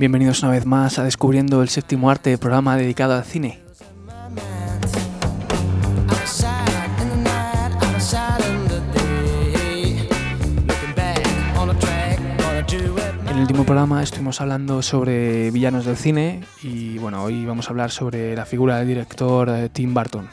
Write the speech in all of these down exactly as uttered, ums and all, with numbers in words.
Bienvenidos una vez más a Descubriendo el Séptimo Arte, programa dedicado al cine. En el último programa estuvimos hablando sobre villanos del cine y bueno, hoy vamos a hablar sobre la figura del director eh, Tim Burton.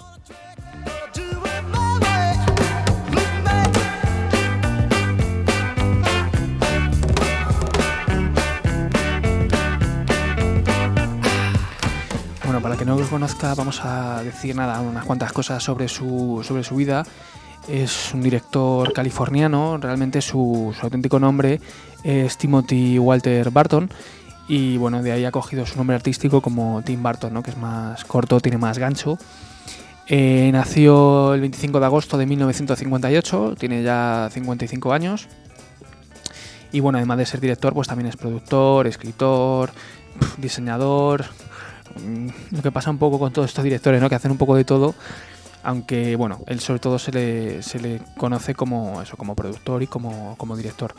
Bueno, para el que no lo conozca, vamos a decir nada, unas cuantas cosas sobre su, sobre su vida. Es un director californiano, realmente su, su auténtico nombre es Timothy Walter Burton y bueno, de ahí ha cogido su nombre artístico como Tim Burton, ¿no? Que es más corto, tiene más gancho. Eh, nació el veinticinco de agosto de mil novecientos cincuenta y ocho, tiene ya cincuenta y cinco años y bueno, además de ser director, pues también es productor, escritor, diseñador. Lo que pasa un poco con todos estos directores, ¿no? Que hacen un poco de todo, aunque bueno, él sobre todo se le, se le conoce como eso, como productor y como, como director.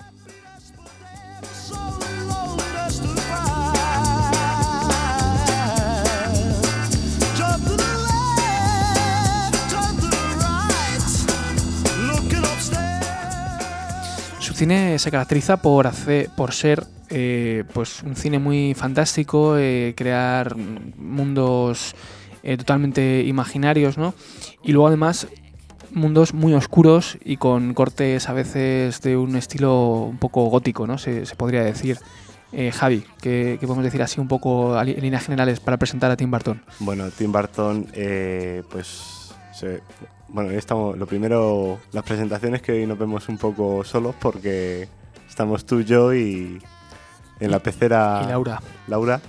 Su cine se caracteriza por hacer, por ser eh, pues un cine muy fantástico, eh, crear mundos eh, totalmente imaginarios, ¿no? Y luego además mundos muy oscuros y con cortes a veces de un estilo un poco gótico, ¿no? Se, se podría decir. Eh, Javi, ¿qué, ¿qué podemos decir así un poco en líneas generales para presentar a Tim Burton? Bueno, Tim Burton, eh, pues se, bueno, estamos, lo primero, las presentaciones que hoy nos vemos un poco solos porque estamos tú, yo y en la pecera y Laura. Laura.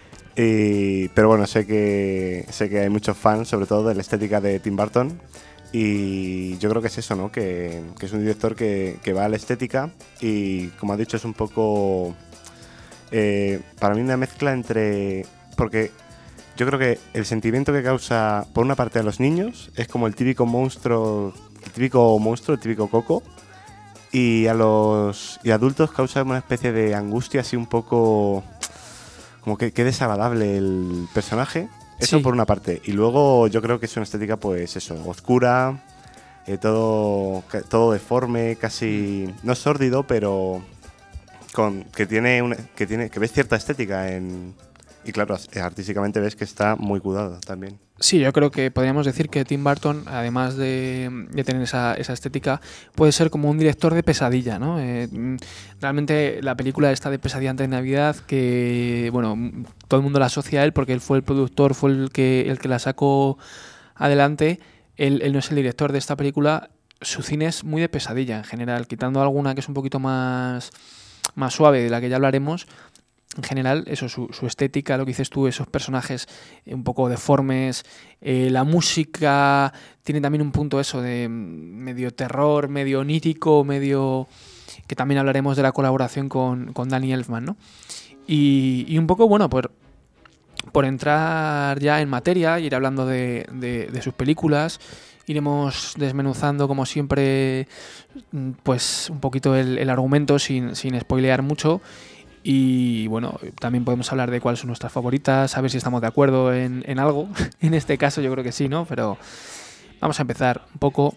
Y, pero bueno, sé que sé que hay muchos fans, sobre todo de la estética de Tim Burton. Y yo creo que es eso, ¿no? Que, que es un director que, que va a la estética y, como has dicho, es un poco... Eh, para mí una mezcla entre... Porque yo creo que el sentimiento que causa, por una parte, a los niños es como el típico monstruo, el típico monstruo, el típico Coco. Y a los y adultos causa una especie de angustia así un poco... Como que, que desagradable el personaje. Eso sí. Por una parte. Y luego yo creo que es una estética, pues eso, oscura, eh, todo, todo deforme, casi... No sórdido, pero con que tiene una, que tiene que ves cierta estética en... Y claro, artísticamente ves que está muy cuidado también. Sí, yo creo que podríamos decir que Tim Burton, además de, de tener esa, esa estética, puede ser como un director de pesadilla, ¿no? Eh, realmente la película está de Pesadilla antes de Navidad, que bueno, todo el mundo la asocia a él porque él fue el productor, fue el que, el que la sacó adelante. Él, él no es el director de esta película. Su cine es muy de pesadilla en general, quitando alguna que es un poquito más, más suave, de la que ya hablaremos. En general, eso, su, su estética, lo que dices tú, esos personajes un poco deformes, eh, la música tiene también un punto eso de medio terror, medio onírico, medio... que también hablaremos de la colaboración con, con Danny Elfman, ¿no? Y, y un poco, bueno, por, por entrar ya en materia, ir hablando de, de, de sus películas, iremos desmenuzando, como siempre, pues un poquito el, el argumento sin, sin spoilear mucho. Y bueno, también podemos hablar de cuáles son nuestras favoritas, a ver si estamos de acuerdo en, en algo. En este caso yo creo que sí, ¿no? Pero vamos a empezar un poco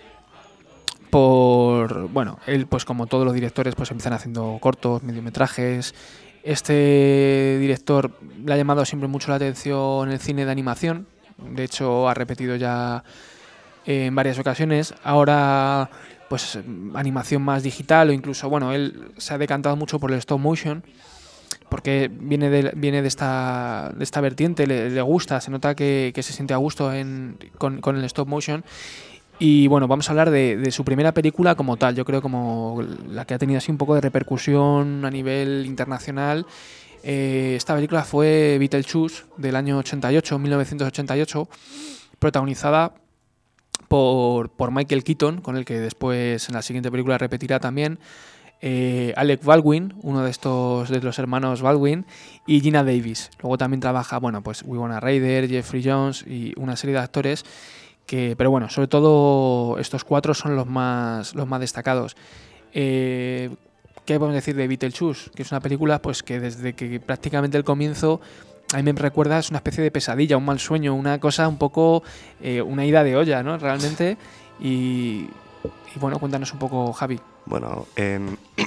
por... Bueno, él pues como todos los directores pues empiezan haciendo cortos, mediometrajes. Este director le ha llamado siempre mucho la atención el cine de animación. De hecho ha repetido ya en varias ocasiones. Ahora... pues animación más digital o incluso, bueno, él se ha decantado mucho por el stop motion porque viene de, viene de esta de esta vertiente, le, le gusta, se nota que, que se siente a gusto en, con, con el stop motion. Y bueno, vamos a hablar de, de su primera película como tal, yo creo como la que ha tenido así un poco de repercusión a nivel internacional. Eh, esta película fue Beetlejuice del año ochenta y ocho, mil novecientos ochenta y ocho, protagonizada Por, por Michael Keaton, con el que después en la siguiente película repetirá también, eh, Alec Baldwin, uno de estos de los hermanos Baldwin, y Geena Davis. Luego también trabaja, bueno, pues Winona Ryder, Jeffrey Jones y una serie de actores que, pero bueno, sobre todo estos cuatro son los más los más destacados. Eh, ¿qué podemos decir de Beetlejuice? Que es una película pues que desde que prácticamente el comienzo a mí me recuerda, es una especie de pesadilla, un mal sueño, una cosa un poco, eh, una ida de olla, ¿no? Realmente. Y, y bueno, cuéntanos un poco, Javi. Bueno, eh,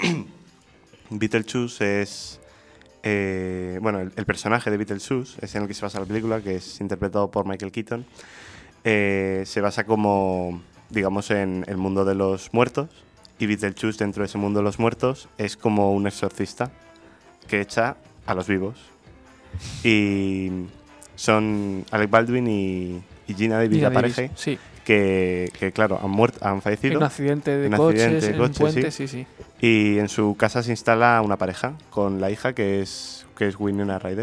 Beetlejuice es... Eh, bueno, el, el personaje de Beetlejuice es en el que se basa la película, que es interpretado por Michael Keaton. Eh, se basa como, digamos, en el mundo de los muertos, y Beetlejuice dentro de ese mundo de los muertos es como un exorcista que echa a los vivos. Y son Alec Baldwin y, y Gina Davis, Gina la Davis, pareja, sí. que, que claro, han muerto, han fallecido. En un accidente de un coches, accidente de en un coche, puente, sí. sí, sí. Y en su casa se instala una pareja con la hija, que es, que es Winona Ryder.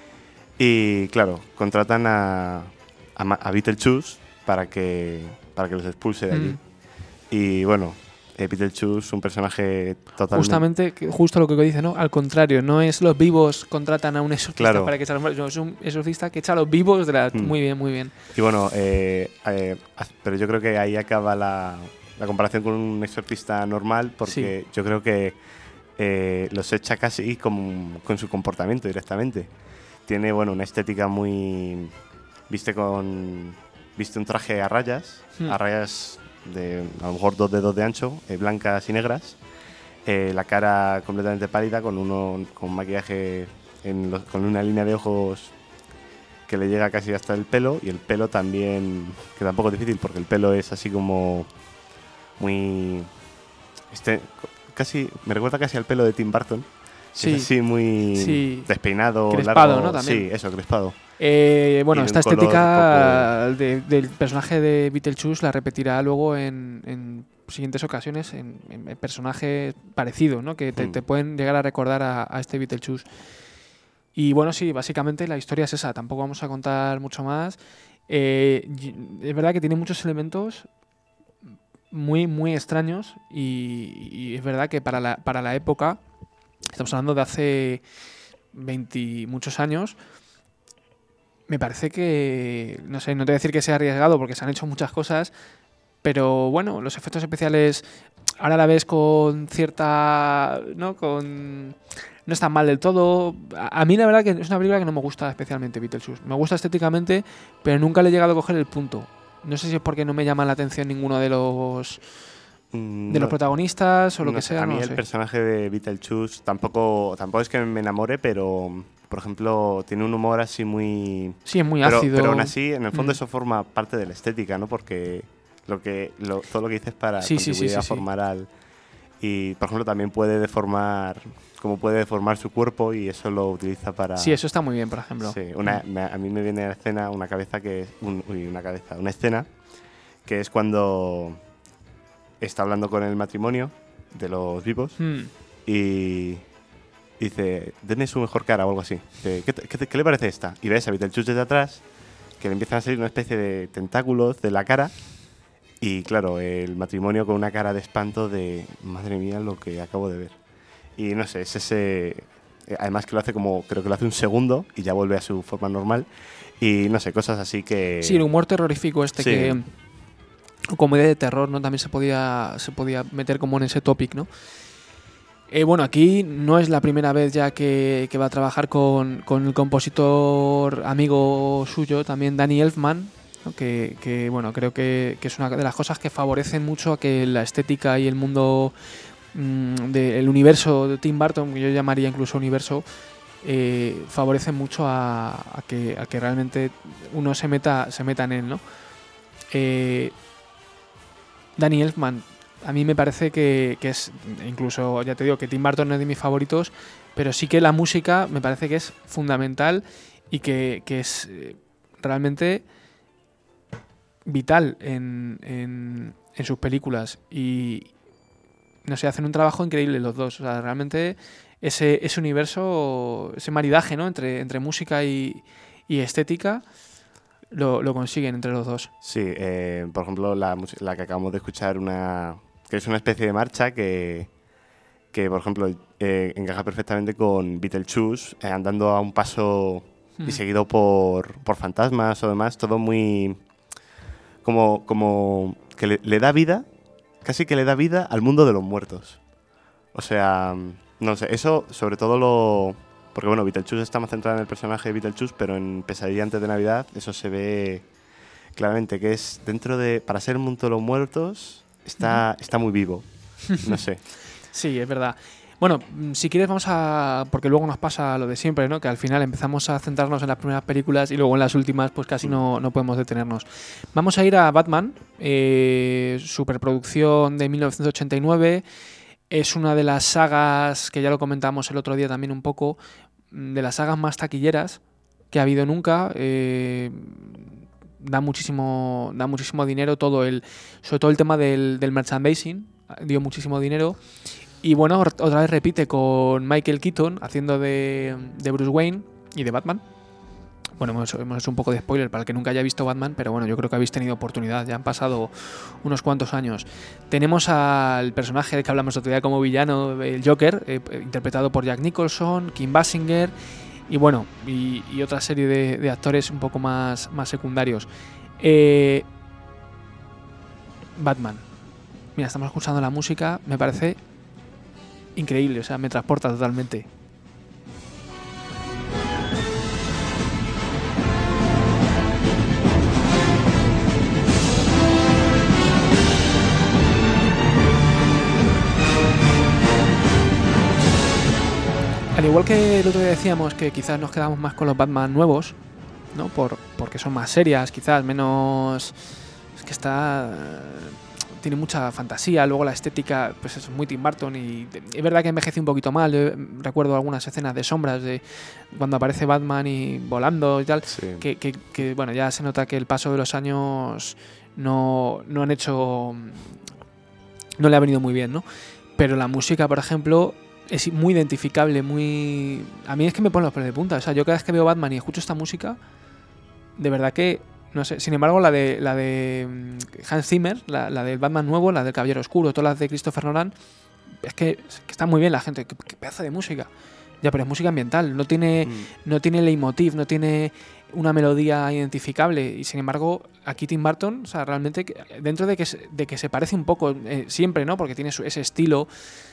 Y claro, contratan a, a, a Beetlejuice para que, para que los expulse de allí. Mm. Y bueno, eh, Beetlejuice, un personaje totalmente... Justamente, que- justo lo que dice, ¿no? Al contrario, no es los vivos contratan a un exorcista Claro. para que eche a los muertos, no, es un exorcista que echa a los vivos de la... Mm. Muy bien, muy bien. Y bueno, eh, eh, pero yo creo que ahí acaba la, la comparación con un exorcista normal, porque yo creo que eh, los echa casi con, con su comportamiento directamente. Tiene, bueno, una estética muy... Viste con... Viste un traje a rayas, Mm. a rayas de a lo mejor dos dedos de ancho, eh, blancas y negras. Eh, la cara completamente pálida, con uno con maquillaje, en los- con una línea de ojos que le llega casi hasta el pelo, y el pelo también, que tampoco es difícil porque el pelo es así como muy... Este, casi, me recuerda casi al pelo de Tim Burton. Sí. Es así muy Sí. despeinado, Crispado, largo. ¿no? También. Sí, eso, crispado. Eh, bueno, Y de esta un color estética de- del personaje de Beetlejuice la repetirá luego en, en siguientes ocasiones en, en- en personajes parecidos, ¿no? Que te, Mm. te pueden llegar a recordar a, a este Beetlejuice. Y bueno, sí, básicamente la historia es esa, tampoco vamos a contar mucho más. Eh, y- es verdad que tiene muchos elementos muy, muy extraños y, y es verdad que para la, para la época, estamos hablando de hace veinte muchos años, me parece que, no sé, no te voy a decir que sea arriesgado porque se han hecho muchas cosas, pero bueno, los efectos especiales ahora la ves con cierta, ¿no? Con no están mal del todo. A, a mí la verdad que es una película que no me gusta especialmente, Beetlejuice. Me gusta estéticamente, pero nunca le he llegado a coger el punto. No sé si es porque no me llama la atención ninguno de los Mm, de los no- protagonistas o lo no que sé, sea, a mí no lo el sé. personaje de Beetlejuice tampoco, tampoco es que me enamore, pero por ejemplo tiene un humor así muy... Sí, es muy Pero, ácido. pero aún así, en el fondo Mm. eso forma parte de la estética, ¿no? Porque lo que, lo- todo lo que dices para Sí, sí, contribuir sí, a sí, sí. formar al... Y, por ejemplo, también puede deformar, como puede deformar su cuerpo, y eso lo utiliza para... Sí, eso está muy bien, por ejemplo. Sí, una, Mm. me- a mí me viene a la escena una cabeza que es... un- uy, una cabeza, una escena que es cuando está hablando con el matrimonio de los vivos Mm. y dice, denme su mejor cara o algo así. Dice, ¿Qué, te- qué te- qué le parece esta? Y ves a Beetlejuice desde atrás, que le empiezan a salir una especie de tentáculos de la cara, y claro, el matrimonio con una cara de espanto de, madre mía, lo que acabo de ver. Y no sé, es ese... eh, Además que lo hace como, creo que lo hace un segundo y ya vuelve a su forma normal. Y no sé, cosas así que... Sí, el humor terrorífico este Sí. que... o comedia de terror, ¿no? También se podía, se podía meter como en ese topic, ¿no? Eh, bueno, aquí no es la primera vez ya que, que va a trabajar con, con el compositor amigo suyo, también Danny Elfman, ¿no? que, que, bueno, creo que, que es una de las cosas que favorecen mucho a que la estética y el mundo mm, del universo de Tim Burton, que yo llamaría incluso universo, eh, favorecen mucho a, a que, a que realmente uno se meta, se meta en él, ¿no? Eh, Danny Elfman, a mí me parece que, que es, incluso, ya te digo, que Tim Burton no es de mis favoritos, pero sí que la música me parece que es fundamental y que, que es eh, realmente vital en, en, en sus películas. Y, no sé, hacen un trabajo increíble los dos. O sea, realmente ese, ese universo, ese maridaje, ¿no? entre, entre música y, y estética, lo, lo consiguen entre los dos. Sí, eh, por ejemplo, la, mus- la que acabamos de escuchar, una que es una especie de marcha que, que por ejemplo, eh, encaja perfectamente con Beetlejuice, eh, andando a un paso Mm. y seguido por, por fantasmas o demás, todo muy... como, como que le, le da vida, casi que le da vida al mundo de los muertos. O sea, no sé, eso sobre todo lo... Porque bueno, Beetlejuice está más centrado en el personaje de Beetlejuice, pero en Pesadilla antes de Navidad eso se ve claramente, que es dentro de... Para ser el mundo de los muertos, está, está muy vivo. No sé. Sí, es verdad. Bueno, si quieres vamos a... Porque luego nos pasa lo de siempre, ¿no? Que al final empezamos a centrarnos en las primeras películas y luego en las últimas pues casi no, no podemos detenernos. Vamos a ir a Batman, eh, superproducción de mil novecientos ochenta y nueve. Es una de las sagas, que ya lo comentamos el otro día también un poco, de las sagas más taquilleras que ha habido nunca. Eh, da muchísimo da muchísimo dinero, todo el sobre todo el tema del, del merchandising dio muchísimo dinero. Y bueno, otra vez repite con Michael Keaton haciendo de, de Bruce Wayne y de Batman. Bueno, hemos, hemos hecho un poco de spoiler para el que nunca haya visto Batman, pero bueno, yo creo que habéis tenido oportunidad, ya han pasado unos cuantos años. Tenemos al personaje del que hablamos otro día como villano, el Joker, eh, interpretado por Jack Nicholson, Kim Basinger y bueno, y, y otra serie de, de actores un poco más, más secundarios. Eh, Batman. Mira, estamos escuchando la música, me parece increíble, o sea, me transporta totalmente. Al igual que el otro día decíamos que quizás nos quedamos más con los Batman nuevos, ¿no? Por, porque son más serias, quizás menos... Es que está... Tiene mucha fantasía, luego la estética pues es muy Tim Burton y es verdad que envejece un poquito mal. Yo recuerdo algunas escenas de sombras de cuando aparece Batman y volando y tal, sí. que, que, que bueno, ya se nota que el paso de los años no, no han hecho... no le ha venido muy bien, ¿no? Pero la música, por ejemplo, es muy identificable, muy... A mí es que me pone los pelos de punta. O sea, yo cada vez que veo Batman y escucho esta música, de verdad que... No sé, sin embargo, la de la de Hans Zimmer, la, la del Batman nuevo, la del Caballero Oscuro, todas las de Christopher Nolan, es que, es que está muy bien la gente, qué, qué pedazo de música. Ya, pero es música ambiental, no tiene, mm. no tiene leitmotiv, no tiene una melodía identificable. Y sin embargo, aquí Tim Burton, o sea, realmente, dentro de que, de que se parece un poco, eh, siempre, ¿no? Porque tiene su, ese estilo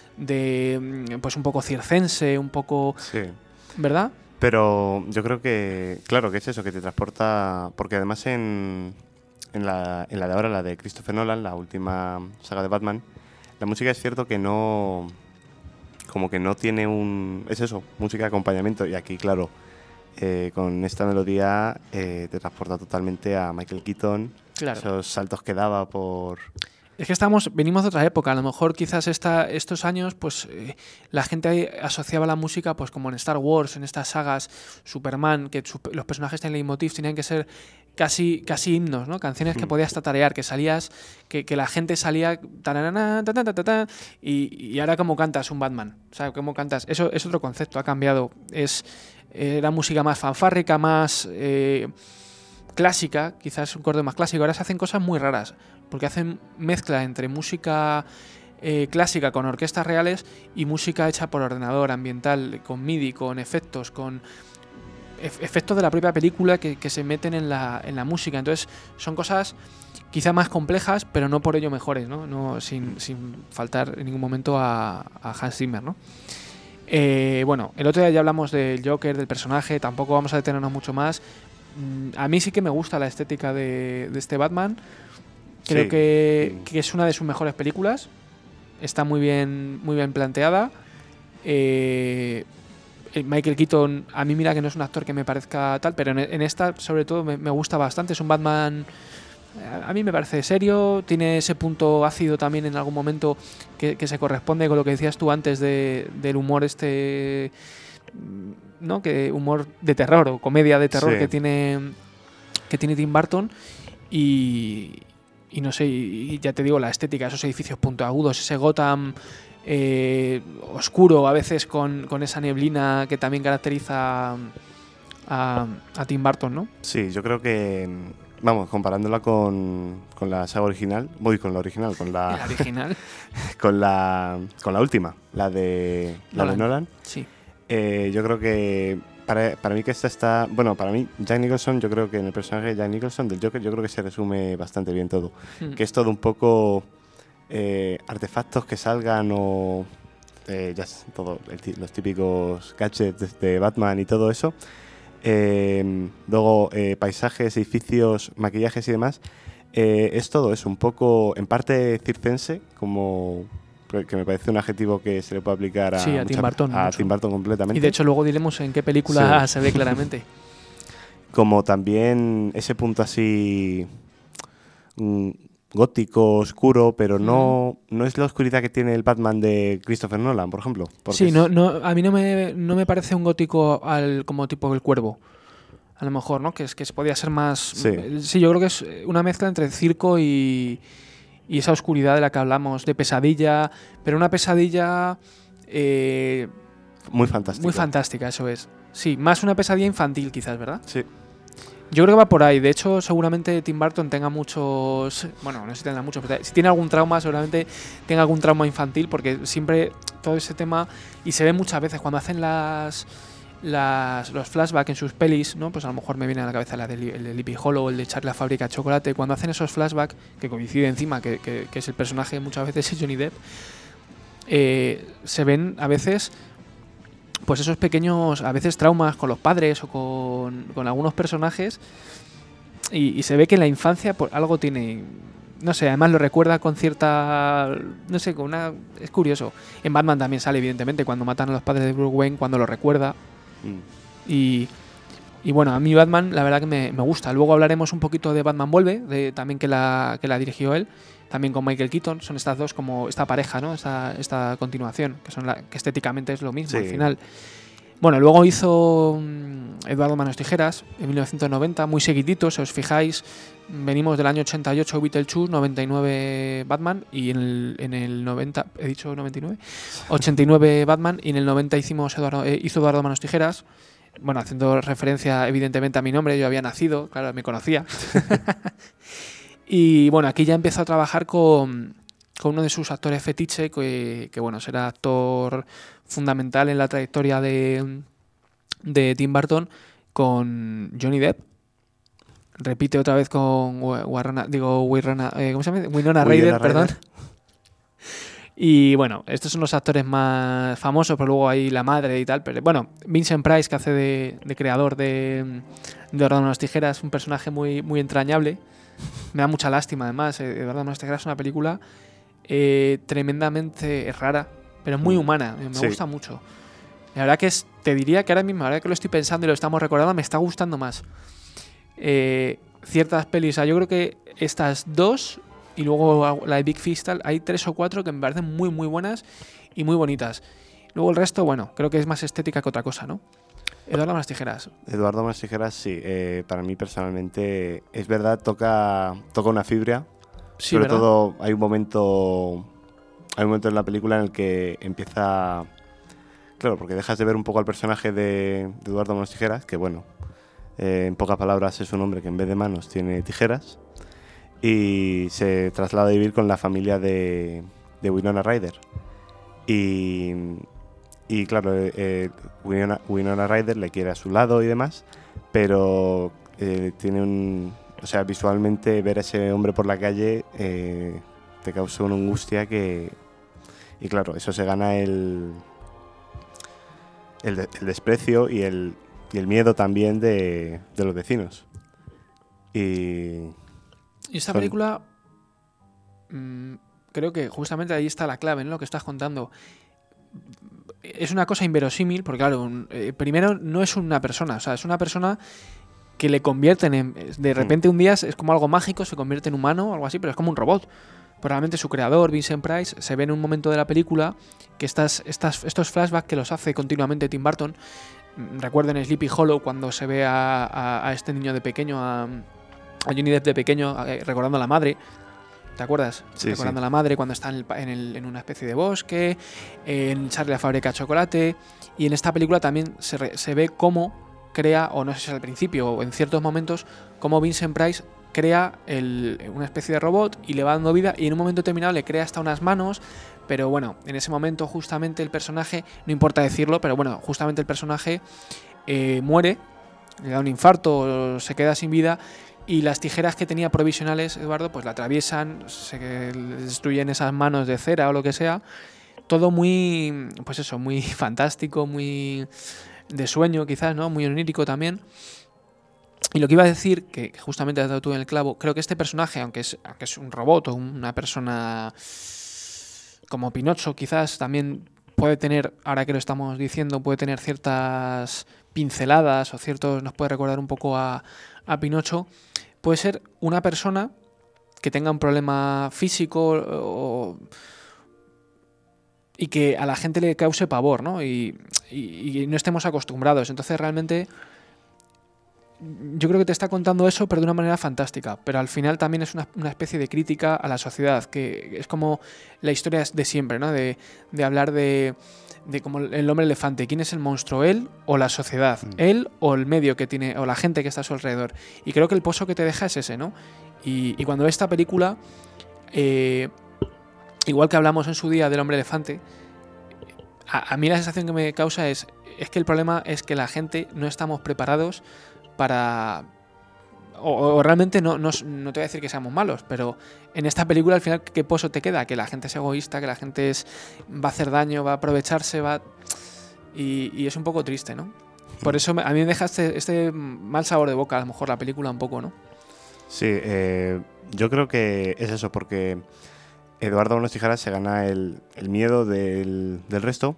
de, pues un poco circense, un poco... Sí. ¿Verdad? Pero yo creo que, claro, que es eso, que te transporta... Porque además en, en, la, en la de ahora, la de Christopher Nolan, la última saga de Batman, la música es cierto que no... Como que no tiene un... Es eso, música de acompañamiento. Y aquí, claro, eh, con esta melodía eh, te transporta totalmente a Michael Keaton. Claro. Esos saltos que daba por... Es que estamos, venimos de otra época. A lo mejor quizás esta, estos años, pues eh, la gente asociaba la música, pues como en Star Wars, en estas sagas, Superman, que su, los personajes tienen leitmotiv, tenían que ser casi, casi himnos, ¿no? Canciones que podías tatarear, que salías, que, que la gente salía tararana, ta, ta, ta, ta, ta, y, y ahora cómo cantas un Batman, o sea, cómo cantas. Eso es otro concepto, ha cambiado. Es era música más fanfárrica, más eh, clásica, quizás un corte más clásico. Ahora se hacen cosas muy raras, porque hacen mezcla entre música eh, clásica con orquestas reales y música hecha por ordenador, ambiental, con M I D I, con efectos, con ef- efectos de la propia película que, que se meten en la, en la música. Entonces son cosas quizá más complejas, pero no por ello mejores, ¿no? No, sin, sin faltar en ningún momento a, a Hans Zimmer, ¿no? Eh, bueno, el otro día ya hablamos del Joker, del personaje, tampoco vamos a detenernos mucho más. A mí sí que me gusta la estética de, de este Batman. Creo sí. que, que es una de sus mejores películas. Está muy bien, muy bien planteada. Eh, Michael Keaton, a mí mira que no es un actor que me parezca tal, pero en, en esta sobre todo me, me gusta bastante. Es un Batman, a mí me parece serio, tiene ese punto ácido también en algún momento que, que se corresponde con lo que decías tú antes de, del humor este, ¿no? Que humor de terror o comedia de terror sí. que tiene que tiene Tim Burton. Y, y no sé, y ya te digo, la estética, esos edificios puntiagudos, ese Gotham eh, oscuro, a veces con, con esa neblina que también caracteriza a, a Tim Burton, ¿no? Sí, yo creo que, vamos, comparándola con, con la saga original, voy con la original, con la... ¿La original? con la con la última, la de la Nolan. de Nolan. Sí. Eh, yo creo que para, para mí que esta está... Bueno, para mí, Jack Nicholson, yo creo que en el personaje de Jack Nicholson del Joker, yo creo que se resume bastante bien todo. Mm. Que es todo un poco eh, artefactos que salgan o eh, ya todo, el, los típicos gadgets de, de Batman y todo eso. Eh, luego eh, paisajes, edificios, maquillajes y demás. Eh, es todo eso, un poco en parte circense, como que me parece un adjetivo que se le puede aplicar a, sí, a, Tim, Burton, a Tim Burton completamente. Y de hecho luego diremos en qué película sí. se ve claramente. Como también ese punto así mmm, gótico, oscuro, pero no, no es la oscuridad que tiene el Batman de Christopher Nolan, por ejemplo. Sí, no, no, a mí no me, no me parece un gótico al, como tipo El Cuervo. A lo mejor, ¿no? Que es que podía ser más... Sí. sí, yo creo que es una mezcla entre circo y, y esa oscuridad de la que hablamos, de pesadilla, pero una pesadilla... Eh, muy fantástica. Muy fantástica, eso es. Sí, más una pesadilla infantil quizás, ¿verdad? Sí. Yo creo que va por ahí. De hecho, seguramente Tim Burton tenga muchos... Bueno, no sé si tendrá muchos, pero si tiene algún trauma, seguramente tenga algún trauma infantil, porque siempre todo ese tema... Y se ve muchas veces cuando hacen las... Las, los flashbacks en sus pelis, ¿no? Pues a lo mejor me viene a la cabeza la de, el de Sleepy Hollow o el de Charlie la fábrica de chocolate. Cuando hacen esos flashbacks, que coincide encima, que, que, que es el personaje muchas veces es Johnny Depp, eh, se ven a veces pues esos pequeños, a veces traumas con los padres o con, con algunos personajes y, y se ve que en la infancia por algo tiene... No sé, además lo recuerda con cierta... No sé, con una... Es curioso. En Batman también sale, evidentemente, cuando matan a los padres de Bruce Wayne, cuando lo recuerda. Mm. Y, y bueno, a mí Batman la verdad que me, me gusta. Luego hablaremos un poquito de Batman Vuelve, de, también que la, que la dirigió él, también con Michael Keaton. Son estas dos como esta pareja, ¿no? Esta, esta continuación, que son la, que estéticamente es lo mismo, sí. Al final. Bueno, luego hizo um, Eduardo Manos Tijeras en mil novecientos noventa, muy seguidito, si os fijáis. Venimos del año ochenta y ocho Beetlejuice, noventa y nueve Batman y en el, en el noventa, ¿he dicho noventa y nueve? ochenta y nueve Batman y en el noventa hicimos Eduardo, eh, hizo Eduardo Manos Tijeras, bueno, haciendo referencia evidentemente a mi nombre, yo había nacido, claro, me conocía. Y bueno, aquí ya empezó a trabajar con, con uno de sus actores fetiche, que, que bueno, será actor fundamental en la trayectoria de, de Tim Burton, con Johnny Depp. Repite otra vez con Warrona, digo, Winona, eh, ¿cómo se llama? Winona Ryder, perdón. Y bueno, estos son los actores más famosos, pero luego hay la madre y tal. Pero bueno, Vincent Price, que hace de, de creador de, de Eduardo Manos Tijeras, un personaje muy, muy entrañable. Me da mucha lástima, además. Eh, Eduardo Manos Tijeras es una película eh, tremendamente rara, pero muy humana. Me sí. gusta mucho. La verdad que es, te diría que ahora mismo, ahora que lo estoy pensando y lo estamos recordando, me está gustando más. Eh, ciertas pelis, o sea, yo creo que estas dos y luego la de Big Fish, hay tres o cuatro que me parecen muy muy buenas y muy bonitas. Luego el resto, bueno, creo que es más estética que otra cosa, ¿no? Eduardo Manos Tijeras. Eduardo Manos Tijeras, sí. Eh, para mí personalmente, es verdad, toca, toca una fibra. Sí, sobre ¿verdad? Todo hay un momento, hay un momento en la película en el que empieza, claro, porque dejas de ver un poco al personaje de, de Eduardo Manos Tijeras, que bueno. Eh, en pocas palabras es un hombre que en vez de manos tiene tijeras y se traslada a vivir con la familia de, de Winona Ryder y, y claro, eh, Winona, Winona Ryder le quiere a su lado y demás, pero eh, tiene un, o sea, visualmente ver a ese hombre por la calle eh, te causa una angustia que, y claro, eso se gana el, el, de, el desprecio y el Y el miedo también de, de los vecinos. Y, y esta son... película, mmm, creo que justamente ahí está la clave, ¿no? Lo que estás contando. Es una cosa inverosímil, porque claro, eh, primero no es una persona, o sea, es una persona que le convierten en... De repente un día es como algo mágico, se convierte en humano o algo así, pero es como un robot. Probablemente su creador, Vincent Price, se ve en un momento de la película que estas, estas, estos flashbacks que los hace continuamente Tim Burton. Recuerden Sleepy Hollow, cuando se ve a, a, a este niño de pequeño, a, a Johnny Depp de pequeño, eh, recordando a la madre. ¿Te acuerdas? Sí, recordando sí. a la madre cuando está en, el, en, el, en una especie de bosque, en Charlie la fábrica de chocolate. Y en esta película también se, re, se ve cómo crea, o no sé si al principio o en ciertos momentos, cómo Vincent Price crea el, una especie de robot y le va dando vida, y en un momento determinado le crea hasta unas manos. Pero bueno, en ese momento justamente el personaje, no importa decirlo, pero bueno, justamente el personaje eh, muere, le da un infarto, se queda sin vida, y las tijeras que tenía provisionales, Eduardo, pues la atraviesan, se destruyen esas manos de cera o lo que sea, todo muy, pues eso, muy fantástico, muy de sueño quizás, ¿no? Muy onírico también. Y lo que iba a decir, que justamente has dado tú en el clavo, creo que este personaje, aunque es, aunque es un robot o una persona como Pinocho, quizás también puede tener, ahora que lo estamos diciendo, puede tener ciertas pinceladas o ciertos, nos puede recordar un poco a, a Pinocho. Puede ser una persona que tenga un problema físico o, y que a la gente le cause pavor, ¿no? Y, y, y no estemos acostumbrados. Entonces realmente yo creo que te está contando eso, pero de una manera fantástica. Pero al final también es una, una especie de crítica a la sociedad, que es como la historia de siempre, ¿no? De, de hablar de, de como el hombre elefante. ¿Quién es el monstruo? ¿Él o la sociedad? Mm. ¿Él o el medio que tiene, o la gente que está a su alrededor? Y creo que el pozo que te deja es ese, ¿no? Y, y cuando ves esta película, eh, igual que hablamos en su día del hombre elefante, a, a mí la sensación que me causa es, es que el problema es que la gente no estamos preparados para... O, o realmente no, no, no te voy a decir que seamos malos, pero en esta película al final ¿qué pozo te queda? Que la gente es egoísta, que la gente es, va a hacer daño, va a aprovecharse, va... Y, y es un poco triste, ¿no? Por eso me, a mí me deja este, este mal sabor de boca, a lo mejor la película un poco, ¿no? Sí, eh, yo creo que es eso, porque Eduardo Manos Tijeras se gana el, el miedo del, del resto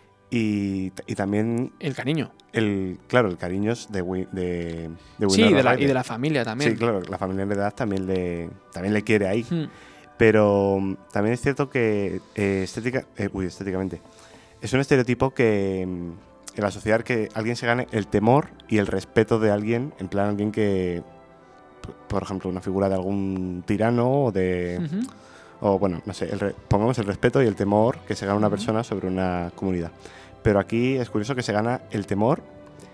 y, y también... El cariño. El, claro, el cariño es de, de, de Sí, de la, y de la familia también. Sí, claro, la familia en verdad también le, también le quiere ahí. Hmm. Pero también es cierto que eh, estética, eh, uy, estéticamente es un estereotipo que en la sociedad que alguien se gane el temor y el respeto de alguien, en plan alguien que, por ejemplo, una figura de algún tirano o de... Uh-huh. O bueno, no sé, el re, pongamos el respeto y el temor que se gana una uh-huh. persona sobre una comunidad. Pero aquí es curioso que se gana el temor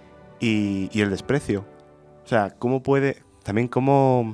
y, y el desprecio. O sea, ¿cómo puede... También cómo...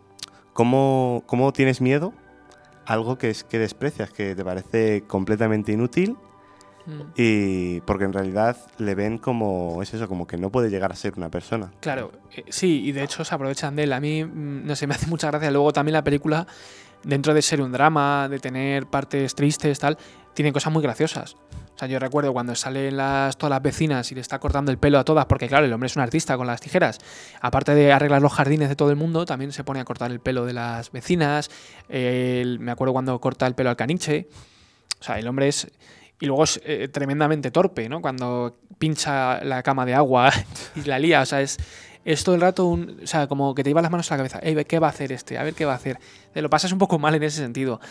¿Cómo, cómo tienes miedo a algo que, es, que desprecias, que te parece completamente inútil? Mm. Y porque en realidad le ven como... Es eso, como que no puede llegar a ser una persona. Claro, eh, sí, y de hecho se aprovechan de él. A mí, no sé, me hace mucha gracia. Luego también la película, dentro de ser un drama, de tener partes tristes, tal, tiene cosas muy graciosas. O sea, yo recuerdo cuando salen las, todas las vecinas y le está cortando el pelo a todas, porque claro, el hombre es un artista con las tijeras. Aparte de arreglar los jardines de todo el mundo, también se pone a cortar el pelo de las vecinas. Eh, me acuerdo cuando corta el pelo al caniche. O sea, el hombre es... Y luego es eh, tremendamente torpe, ¿no? Cuando pincha la cama de agua y la lía. O sea, es, es todo el rato un... O sea, como que te lleva las manos a la cabeza. Ey, ¿qué va a hacer este? A ver qué va a hacer. Te lo pasas un poco mal en ese sentido.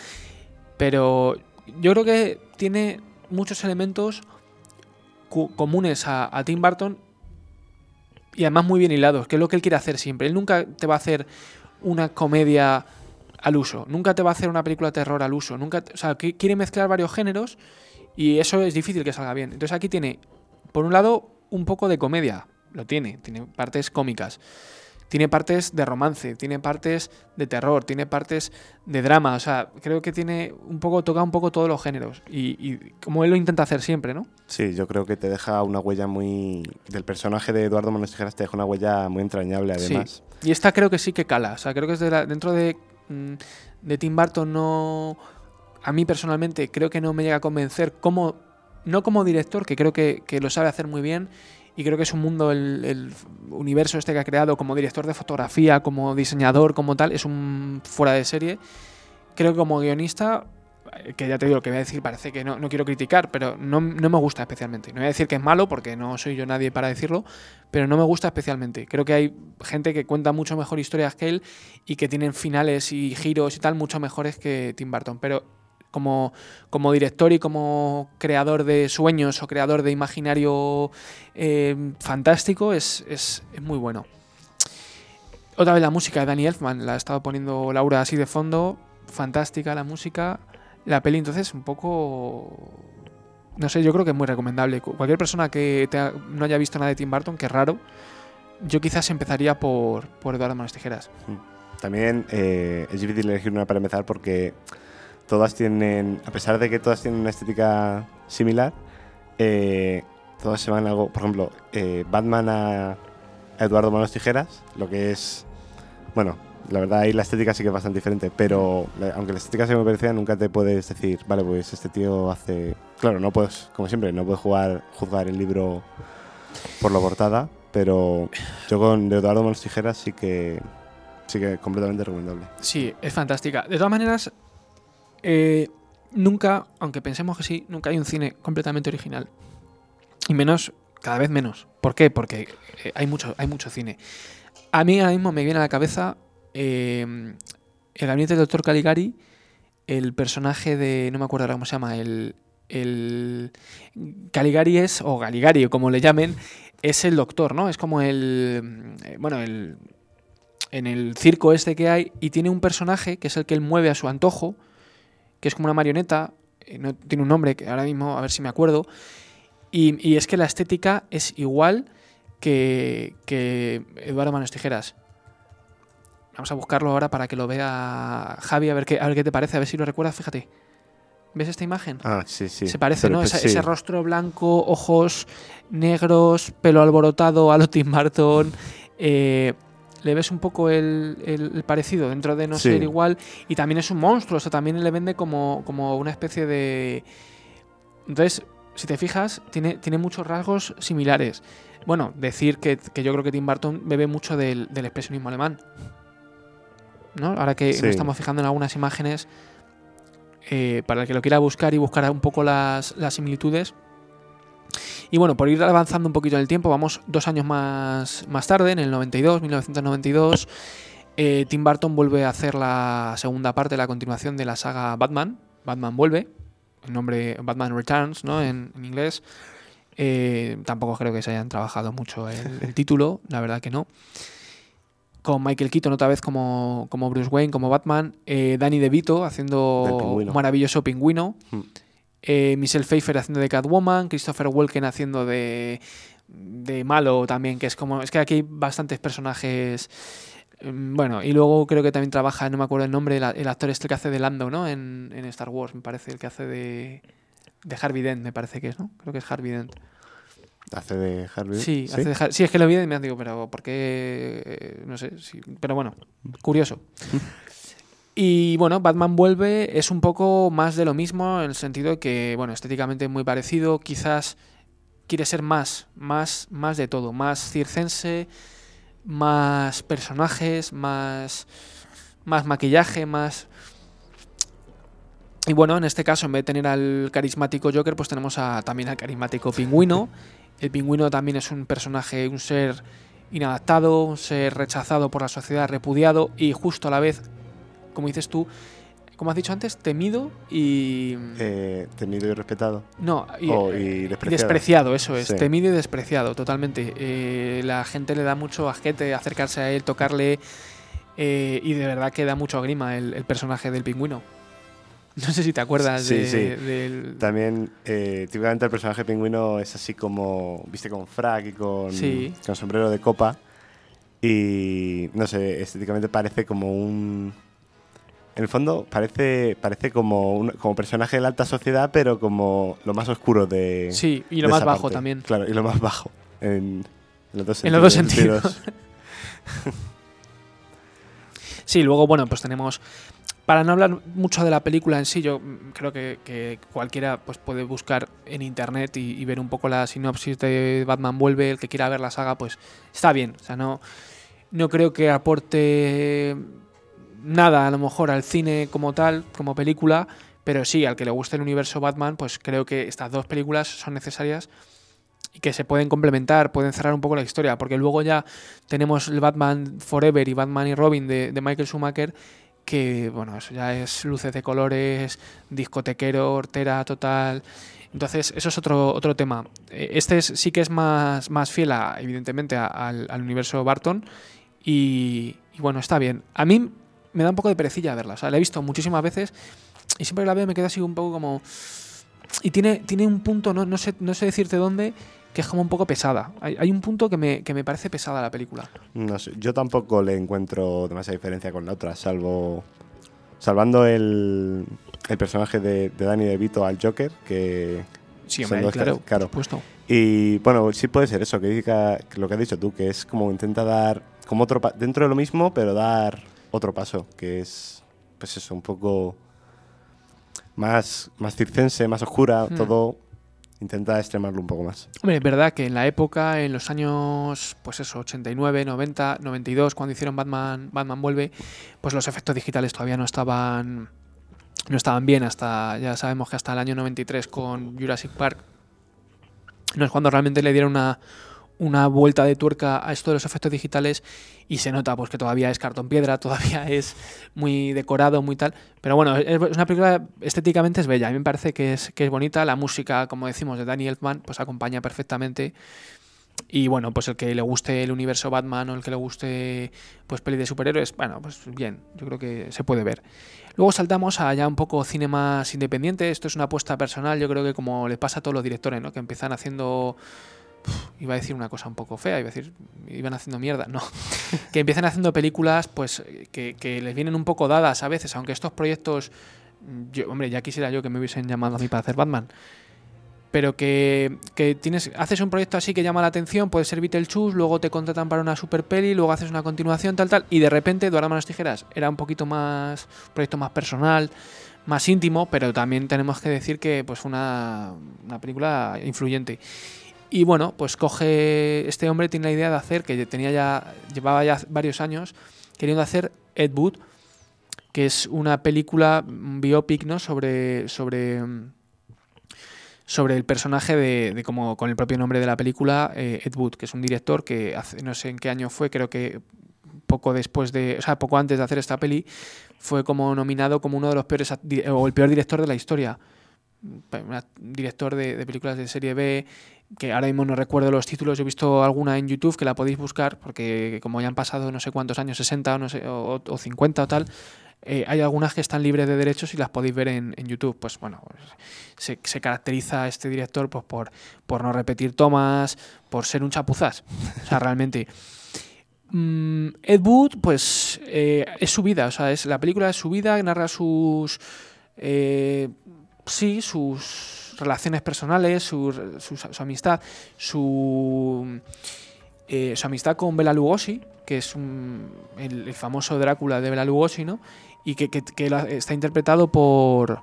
Pero yo creo que tiene muchos elementos cu- comunes a, a Tim Burton y además muy bien hilados, que es lo que él quiere hacer siempre. Él nunca te va a hacer una comedia al uso, nunca te va a hacer una película de terror al uso, nunca, o sea, que quiere mezclar varios géneros y eso es difícil que salga bien. Entonces aquí tiene, por un lado, un poco de comedia, lo tiene, tiene partes cómicas. Tiene partes de romance, tiene partes de terror, tiene partes de drama. O sea, creo que tiene un poco, toca un poco todos los géneros. Y, y como él lo intenta hacer siempre, ¿no? Sí, yo creo que te deja una huella muy... Del personaje de Eduardo Manos Tijeras te deja una huella muy entrañable, además. Sí. Y esta creo que sí que cala. O sea, creo que es de la, dentro de, de Tim Burton no... A mí personalmente creo que no me llega a convencer como... No como director, que creo que, que lo sabe hacer muy bien. Y creo que es un mundo, el, el universo este que ha creado como director de fotografía, como diseñador, como tal, es un fuera de serie. Creo que como guionista, que ya te digo lo que voy a decir, parece que no, no quiero criticar, pero no, no me gusta especialmente. No voy a decir que es malo, porque no soy yo nadie para decirlo, pero no me gusta especialmente. Creo que hay gente que cuenta mucho mejor historias que él y que tienen finales y giros y tal mucho mejores que Tim Burton, pero... Como, como director y como creador de sueños o creador de imaginario eh, fantástico es, es, es muy bueno. Otra vez la música de Danny Elfman, la ha estado poniendo Laura así de fondo, fantástica la música, la peli entonces un poco, no sé, yo creo que es muy recomendable. Cualquier persona que te ha, no haya visto nada de Tim Burton, que es raro, yo quizás empezaría por, por Eduardo Manos Tijeras. También eh, es difícil elegir una para empezar porque... Todas tienen, a pesar de que todas tienen una estética similar, eh, todas se van a algo, por ejemplo, eh, Batman a, a Eduardo Manos Tijeras, lo que es, bueno, la verdad ahí la estética sí que es bastante diferente, pero aunque la estética sea muy parecida, nunca te puedes decir, vale, pues este tío hace... Claro, no puedes, como siempre, no puedes jugar, juzgar el libro por la portada, pero yo con Eduardo Manos Tijeras sí que sí que completamente recomendable. Sí, es fantástica. De todas maneras, eh, nunca, aunque pensemos que sí, nunca hay un cine completamente original. Y menos, cada vez menos. ¿Por qué? Porque eh, hay mucho, hay mucho cine. A mí ahora mismo me viene a la cabeza eh, el gabinete del doctor Caligari, el personaje de, no me acuerdo ahora cómo se llama, el, el Caligari es, o Galigari, o como le llamen, es el doctor, ¿no? Es como el, eh, bueno, el, en el circo este que hay, y tiene un personaje que es el que él mueve a su antojo, que es como una marioneta, eh, no tiene un nombre que ahora mismo, a ver si me acuerdo, y, y es que la estética es igual que, que Eduardo Manos Tijeras. Vamos a buscarlo ahora para que lo vea Javi, a ver qué, a ver qué te parece, a ver si lo recuerdas, fíjate. ¿Ves esta imagen? Ah, sí, sí. Se parece, Pero, ¿no? pues, Esa, sí. Ese rostro blanco, ojos negros, pelo alborotado a lo Tim Burton. Eh, le ves un poco el, el, el parecido dentro de no Sí. ser igual. Y también es un monstruo, o sea, también le vende como, como una especie de... Entonces, si te fijas, tiene, tiene muchos rasgos similares. Bueno, decir que, que yo creo que Tim Burton bebe mucho del, del expresionismo alemán, ¿no? Ahora que Sí. nos estamos fijando en algunas imágenes, eh, para el que lo quiera buscar y buscar un poco las, las similitudes. Y bueno, por ir avanzando un poquito en el tiempo, vamos dos años más, más tarde, en el noventa y dos, mil novecientos noventa y dos, eh, Tim Burton vuelve a hacer la segunda parte, la continuación de la saga Batman. Batman vuelve, el nombre Batman Returns, ¿no? En, en inglés. Eh, tampoco creo que se hayan trabajado mucho el, el título, la verdad que no. Con Michael Keaton otra vez como, como Bruce Wayne, como Batman. Eh, Danny DeVito haciendo un maravilloso pingüino. Mm. Eh, Michelle Pfeiffer haciendo de Catwoman. Christopher Walken haciendo de, de malo también, que es como... Es que aquí hay bastantes personajes... Bueno, y luego creo que también trabaja, no me acuerdo el nombre, el, el actor este que hace de Lando, ¿no? En, en Star Wars, me parece, el que hace de... De Harvey Dent, me parece que es, ¿no? Creo que es Harvey Dent. ¿Hace de Harvey? Sí, ¿Sí? Hace de Har- sí, es que lo vi y me digo, pero ¿por qué? Eh, no sé, sí, pero bueno, curioso. Y bueno, Batman vuelve, es un poco más de lo mismo, en el sentido de que, bueno, estéticamente muy parecido, quizás quiere ser más, más, más de todo, más circense, más personajes, más, más maquillaje, más... Y bueno, en este caso, en vez de tener al carismático Joker, pues tenemos a, también al carismático Pingüino. El Pingüino también es un personaje, un ser inadaptado, un ser rechazado por la sociedad, repudiado y justo a la vez, como dices tú, como has dicho antes, temido y... Eh, temido y respetado. No, y, oh, y despreciado. despreciado, eso es, sí. Temido y despreciado, totalmente. Eh, la gente le da mucho asquete acercarse a él, tocarle, eh, y de verdad que da mucho grima el, el personaje del Pingüino. No sé si te acuerdas sí, de, sí. del... También, eh, típicamente el personaje Pingüino es así como, viste, con frac y con, sí. con sombrero de copa. Y, no sé, estéticamente parece como un... En el fondo parece, parece como un como personaje de la alta sociedad, pero como lo más oscuro de... Sí, y lo de más esa bajo parte. también. Claro, y lo más bajo. En, en los dos en sentidos. los dos sentidos. Sí, luego, bueno, pues tenemos... Para no hablar mucho de la película en sí, yo creo que, que cualquiera pues puede buscar en internet y, y ver un poco la sinopsis de Batman Vuelve. El que quiera ver la saga, pues está bien. O sea, no, no creo que aporte nada a lo mejor al cine como tal, como película, pero sí, al que le guste el universo Batman, pues creo que estas dos películas son necesarias y que se pueden complementar, pueden cerrar un poco la historia, porque luego ya tenemos el Batman Forever y Batman y Robin de, de Michael Schumacher, que bueno, eso ya es luces de colores, discotequero, hortera total. Entonces, eso es otro, otro tema. Este es, sí que es más, más fiel, a, evidentemente, a, al, al universo Barton. Y, y bueno, está bien. A mí me da un poco de perecilla verla. O sea, la he visto muchísimas veces y siempre que la veo me quedo así un poco como... Y tiene, tiene un punto, no, no, sé, no sé decirte dónde, que es como un poco pesada. Hay, hay un punto que me, que me parece pesada la película. No sé, yo tampoco le encuentro demasiada diferencia con la otra, salvo... Salvando el, el personaje de, de Danny DeVito al Joker, que... Sí, hombre, ahí, claro, claro. Por supuesto. Y bueno, sí puede ser eso, que diga que lo que has dicho tú, que es como intenta dar... como otro pa- dentro de lo mismo, pero dar otro paso, que es, pues eso, un poco más, más circense, más oscura, hmm. todo intenta extremarlo un poco más. Hombre, es verdad que en la época, en los años, pues eso, ochenta y nueve, noventa, noventa y dos, cuando hicieron Batman, Batman Vuelve, pues los efectos digitales todavía no estaban, no estaban bien, hasta, ya sabemos que hasta el año noventa y tres con Jurassic Park, no es cuando realmente le dieron una, una vuelta de tuerca a esto de los efectos digitales y se nota pues que todavía es cartón piedra, todavía es muy decorado, muy tal, pero bueno, es una película estéticamente es bella, a mí me parece que es, que es bonita, la música, como decimos, de Danny Elfman pues acompaña perfectamente y bueno, pues el que le guste el universo Batman o el que le guste pues peli de superhéroes, bueno, pues bien, yo creo que se puede ver. Luego saltamos a ya un poco cine más independiente, esto es una apuesta personal, yo creo que como le pasa a todos los directores, ¿no? Que empiezan haciendo... iba a decir una cosa un poco fea, iba a decir, iban haciendo mierda, no, que empiezan haciendo películas pues que, que les vienen un poco dadas a veces, aunque estos proyectos, yo, hombre, ya quisiera yo que me hubiesen llamado a mí para hacer Batman, pero que, que tienes, haces un proyecto así que llama la atención, puede ser Beetlejuice, luego te contratan para una super peli, luego haces una continuación, tal, tal, y de repente Duarte Manos Tijeras era un poquito más, un proyecto más personal, más íntimo, pero también tenemos que decir que pues fue una, una película influyente. Y bueno, pues coge, este hombre tiene la idea de hacer, que tenía ya, llevaba ya varios años queriendo hacer Ed Wood, que es una película, un biopic, ¿no? Sobre, sobre, sobre el personaje de, de como con el propio nombre de la película, eh, Ed Wood, que es un director que hace, no sé en qué año fue, creo que poco después de, o sea, poco antes de hacer esta peli, fue como nominado como uno de los peores, o el peor director de la historia. Un director de, de películas de serie B, que ahora mismo no recuerdo los títulos, yo he visto alguna en YouTube que la podéis buscar, porque como ya han pasado no sé cuántos años, sesenta o, no sé, o, o cincuenta o tal, eh, hay algunas que están libres de derechos y las podéis ver en, en YouTube. Pues bueno, se, se caracteriza este director pues, por, por no repetir tomas, por ser un chapuzás. O sea, realmente... Mm, Ed Wood, pues eh, es su vida, o sea, es, la película es su vida, narra sus... Eh, sí, sus relaciones personales, su, su, su amistad, su, eh, su amistad con Bela Lugosi, que es un, el, el famoso Drácula de Bela Lugosi, ¿no? Y que, que, que está interpretado por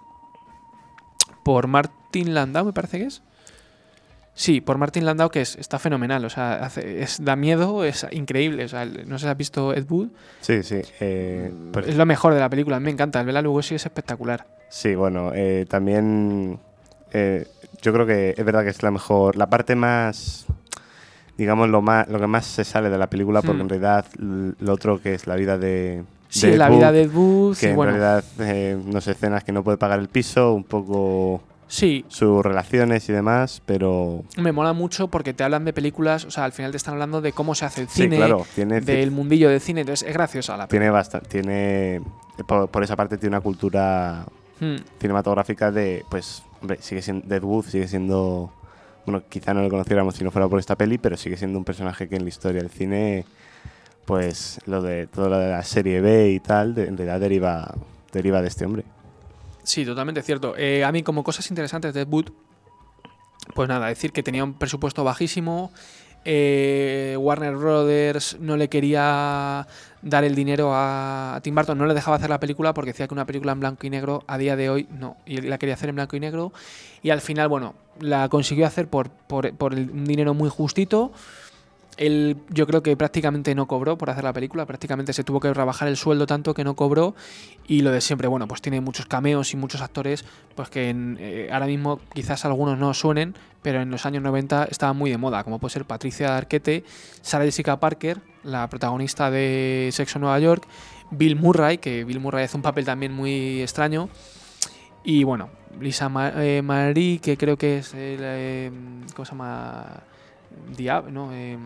por Martin Landau, me parece que es. Sí, por Martin Landau, que es, está fenomenal, o sea, hace, es, da miedo, es increíble, o sea, no sé si has visto Ed Wood. Sí, sí. Eh, pues... Es lo mejor de la película, me encanta, el Bela Lugosi es espectacular. Sí, bueno, eh, también eh, yo creo que es verdad que es la mejor, la parte más, digamos, lo más, lo que más se sale de la película, porque hmm. en realidad lo otro que es la vida de... Sí, de la Wood, vida de Ed Wood. Que en bueno. realidad, eh, no sé, escenas que no puede pagar el piso, un poco... Sí. Sus relaciones y demás, pero... Me mola mucho porque te hablan de películas, o sea, al final te están hablando de cómo se hace el cine, sí, claro, tiene, del mundillo del cine, entonces es graciosa la película. Tiene bastante, tiene... Por, por esa parte tiene una cultura hmm. cinematográfica de, pues, hombre, sigue siendo... Ed Wood sigue siendo... Bueno, quizá no lo conociéramos si no fuera por esta peli, pero sigue siendo un personaje que en la historia del cine, pues, lo de todo lo de la serie B y tal, de, en realidad deriva, deriva de este hombre. Sí, totalmente cierto. Eh, a mí, como cosas interesantes de Ed Wood, pues nada, decir que tenía un presupuesto bajísimo, eh, Warner Brothers no le quería dar el dinero a Tim Burton, no le dejaba hacer la película porque decía que una película en blanco y negro a día de hoy no, y la quería hacer en blanco y negro, y al final, bueno, la consiguió hacer por, por, por el, un dinero muy justito. Él, yo creo que prácticamente no cobró por hacer la película, prácticamente se tuvo que rebajar el sueldo tanto que no cobró, y lo de siempre, bueno, pues tiene muchos cameos y muchos actores pues que en, eh, ahora mismo quizás algunos no suenen, pero en los años noventa estaban muy de moda, como puede ser Patricia Arquette, Sarah Jessica Parker, la protagonista de Sexo en Nueva York, Bill Murray, que Bill Murray hace un papel también muy extraño, y bueno, Lisa Ma- eh, Marie, que creo que es el, eh, ¿cómo se llama? Diab, no, eh,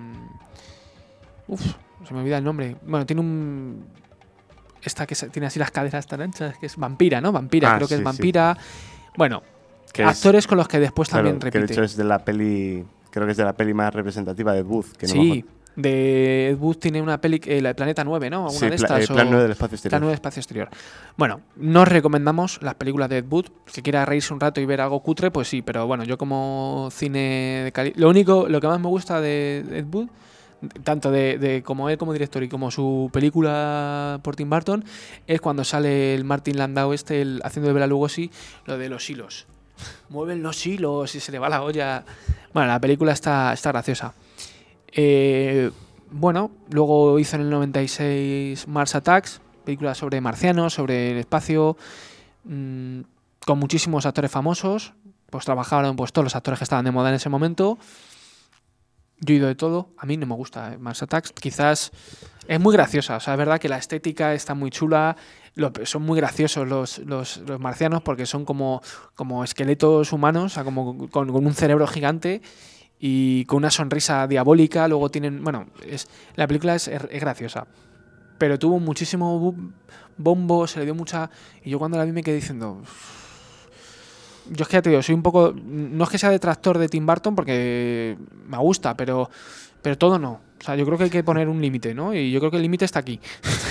uf, se me olvida el nombre. Bueno, tiene un esta que tiene así las caderas tan anchas, que es Vampira, ¿no? Vampira, ah, creo que sí, es Vampira. Sí. Bueno, que actores es, con los que después claro, también repite. Que de hecho es de la peli, creo que es de la peli más representativa de Ed Wood. Que no sí, de Ed Wood tiene una peli, eh, la Planeta nueve, ¿no? Una sí, de estas. El Plan nueve del Espacio Exterior. Plan nueve del Espacio Exterior. Bueno, no os recomendamos las películas de Ed Wood. Si quiera reírse un rato y ver algo cutre, pues sí, pero bueno, yo como cine de calidad... Lo único, lo que más me gusta de Ed Wood, tanto de, de como él como director y como su película por Tim Burton, es cuando sale el Martin Landau este, el, haciendo de Bela Lugosi, lo de los hilos. Mueven los hilos y se le va la olla. Bueno, la película está, está graciosa. Eh, bueno, luego hizo en el noventa y seis Mars Attacks, película sobre marcianos, sobre el espacio, mmm, con muchísimos actores famosos. Pues trabajaron pues, todos los actores que estaban de moda en ese momento. Yo he ido de todo. A mí no me gusta eh, Mars Attacks. Quizás es muy graciosa. O sea, es verdad que la estética está muy chula. Lo, son muy graciosos los, los, los marcianos porque son como, como esqueletos humanos, o sea, como con, con un cerebro gigante y con una sonrisa diabólica. Luego tienen... Bueno, es, la película es, es graciosa. Pero tuvo muchísimo bombo, se le dio mucha... Y yo cuando la vi me quedé diciendo... Yo es que ya te digo, soy un poco... No es que sea detractor de Tim Burton porque me gusta, pero, pero todo no. O sea, yo creo que hay que poner un límite, ¿no? Y yo creo que el límite está aquí.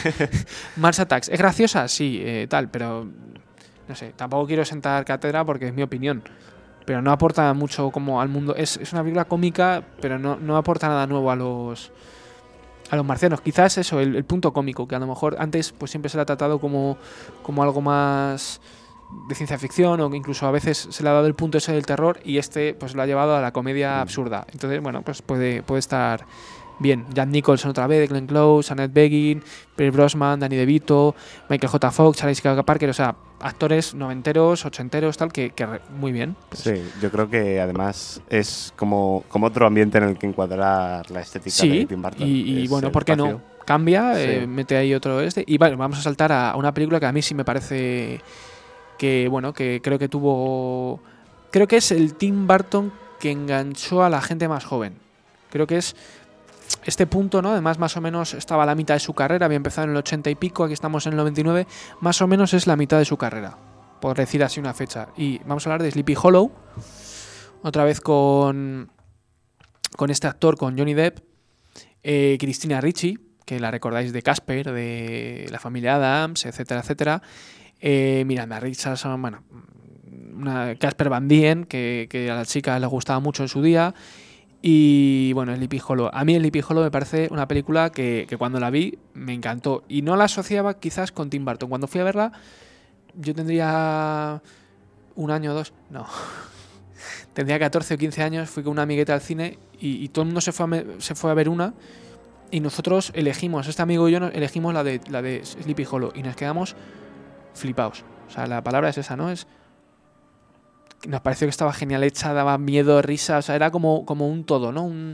Mars Attacks. ¿Es graciosa? Sí, eh, tal, pero... No sé, tampoco quiero sentar cátedra porque es mi opinión. Pero no aporta mucho como al mundo... Es, es una película cómica, pero no, no aporta nada nuevo a los... A los marcianos. Quizás eso, el, el punto cómico, que a lo mejor antes pues siempre se le ha tratado como, como algo más... de ciencia ficción o que incluso a veces se le ha dado el punto ese del terror y este pues lo ha llevado a la comedia absurda. Entonces, bueno, pues puede, puede estar bien. Jack Nicholson otra vez, Glenn Close, Annette Bening, Pierce Brosnan, Danny DeVito, Michael J. Fox, Alicia Parker, o sea, actores noventeros, ochenteros, tal, que, que muy bien. Pues. Sí, yo creo que además es como, como otro ambiente en el que encuadrar la estética sí, de Tim Burton. Y, y bueno, ¿por qué no? Cambia, sí. eh, mete ahí otro este. Y bueno, vamos a saltar a una película que a mí sí me parece... que bueno, que creo que tuvo... Creo que es el Tim Burton que enganchó a la gente más joven. Creo que es este punto, ¿no? Además, más o menos estaba a la mitad de su carrera, había empezado en el ochenta y pico, aquí estamos en el noventa y nueve, más o menos es la mitad de su carrera, por decir así una fecha. Y vamos a hablar de Sleepy Hollow, otra vez con, con este actor, con Johnny Depp, eh, Christina Ricci, que la recordáis de Casper, de La Familia Addams, etcétera, etcétera. Eh, Miranda Richardson, bueno, una Casper Van Dien, que, que a la chica le gustaba mucho en su día. Y bueno, Sleepy Hollow. A mí Sleepy Hollow me parece una película que, que cuando la vi me encantó. Y no la asociaba quizás con Tim Burton. Cuando fui a verla, yo tendría un año o dos. No. Tendría catorce o quince años. Fui con una amigueta al cine y, y todo el mundo se fue, a me, se fue a ver una. Y nosotros elegimos, este amigo y yo elegimos la de, la de Sleepy Hollow. Y nos quedamos flipaos. O sea, la palabra es esa, ¿no? Es... Nos pareció que estaba genial hecha, daba miedo, risa, o sea, era como, como un todo, ¿no? Un...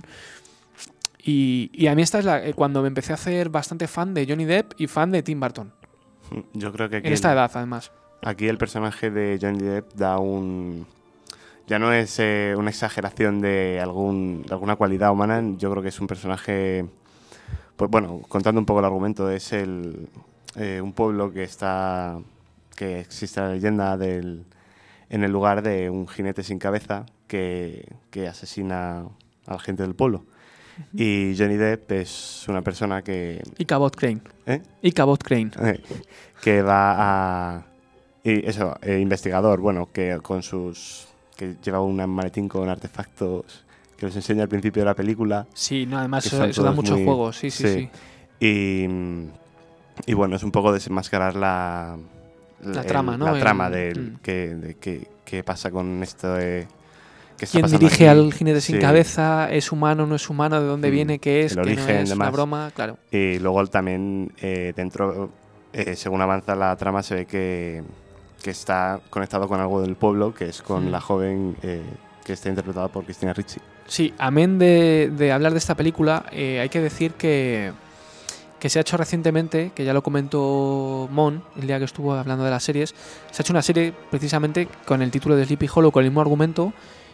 Y, y a mí esta es la, cuando me empecé a hacer bastante fan de Johnny Depp y fan de Tim Burton. Yo creo que aquí en esta el, edad, además. Aquí el personaje de Johnny Depp da un... Ya no es eh, una exageración de, algún, de alguna cualidad humana, yo creo que es un personaje... Pues bueno, contando un poco el argumento, es el... Eh, un pueblo que está que existe la leyenda del, en el lugar de un jinete sin cabeza que, que asesina a la gente del pueblo. Uh-huh. Y Johnny Depp es una persona que... Y Cabot Crane. ¿Eh? Y Cabot Crane. Eh, que va a... Y eso, eh, investigador, bueno, que con sus... que lleva un maletín con artefactos que los enseña al principio de la película. Sí, no, además eso, eso da mucho muy, juego, sí, sí, sí. sí. Y... Y bueno, es un poco desenmascarar la, la el, trama, ¿no? La el, trama de, mm. que, de que, que pasa con esto de... Que ¿Quién dirige aquí? Al jinete sin sí. cabeza? ¿Es humano, no es humano? ¿De dónde mm. viene? ¿Qué es? El origen, ¿Qué no es? Demás. Una broma, claro. Y luego también eh, dentro, eh, según avanza la trama, se ve que, que está conectado con algo del pueblo, que es con mm. la joven eh, que está interpretada por Christina Ricci. Sí, amén de, de hablar de esta película, eh, hay que decir que... que se ha hecho recientemente, que ya lo comentó Mon el día que estuvo hablando de las series, se ha hecho una serie precisamente con el título de Sleepy Hollow, con el mismo argumento,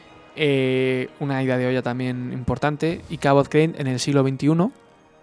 eh, una idea de olla también importante, y Cabot Crane en el siglo veintiuno,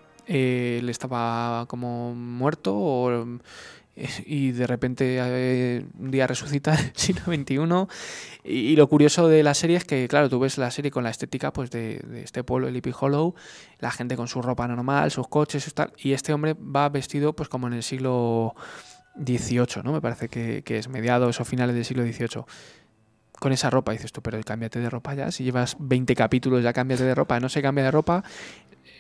eh, él estaba como muerto o, eh, y de repente eh, un día resucita en el siglo veintiuno, y, y lo curioso de la serie es que, claro, tú ves la serie con la estética pues de, de este pueblo, Sleepy Hollow, la gente con su ropa normal, sus coches y tal, y este hombre va vestido pues como en el siglo dieciocho, ¿no? Me parece que, que es mediados o finales del siglo dieciocho. Con esa ropa, dices tú, pero cámbiate de ropa ya, si llevas veinte capítulos ya cámbiate de ropa, no se cambia de ropa.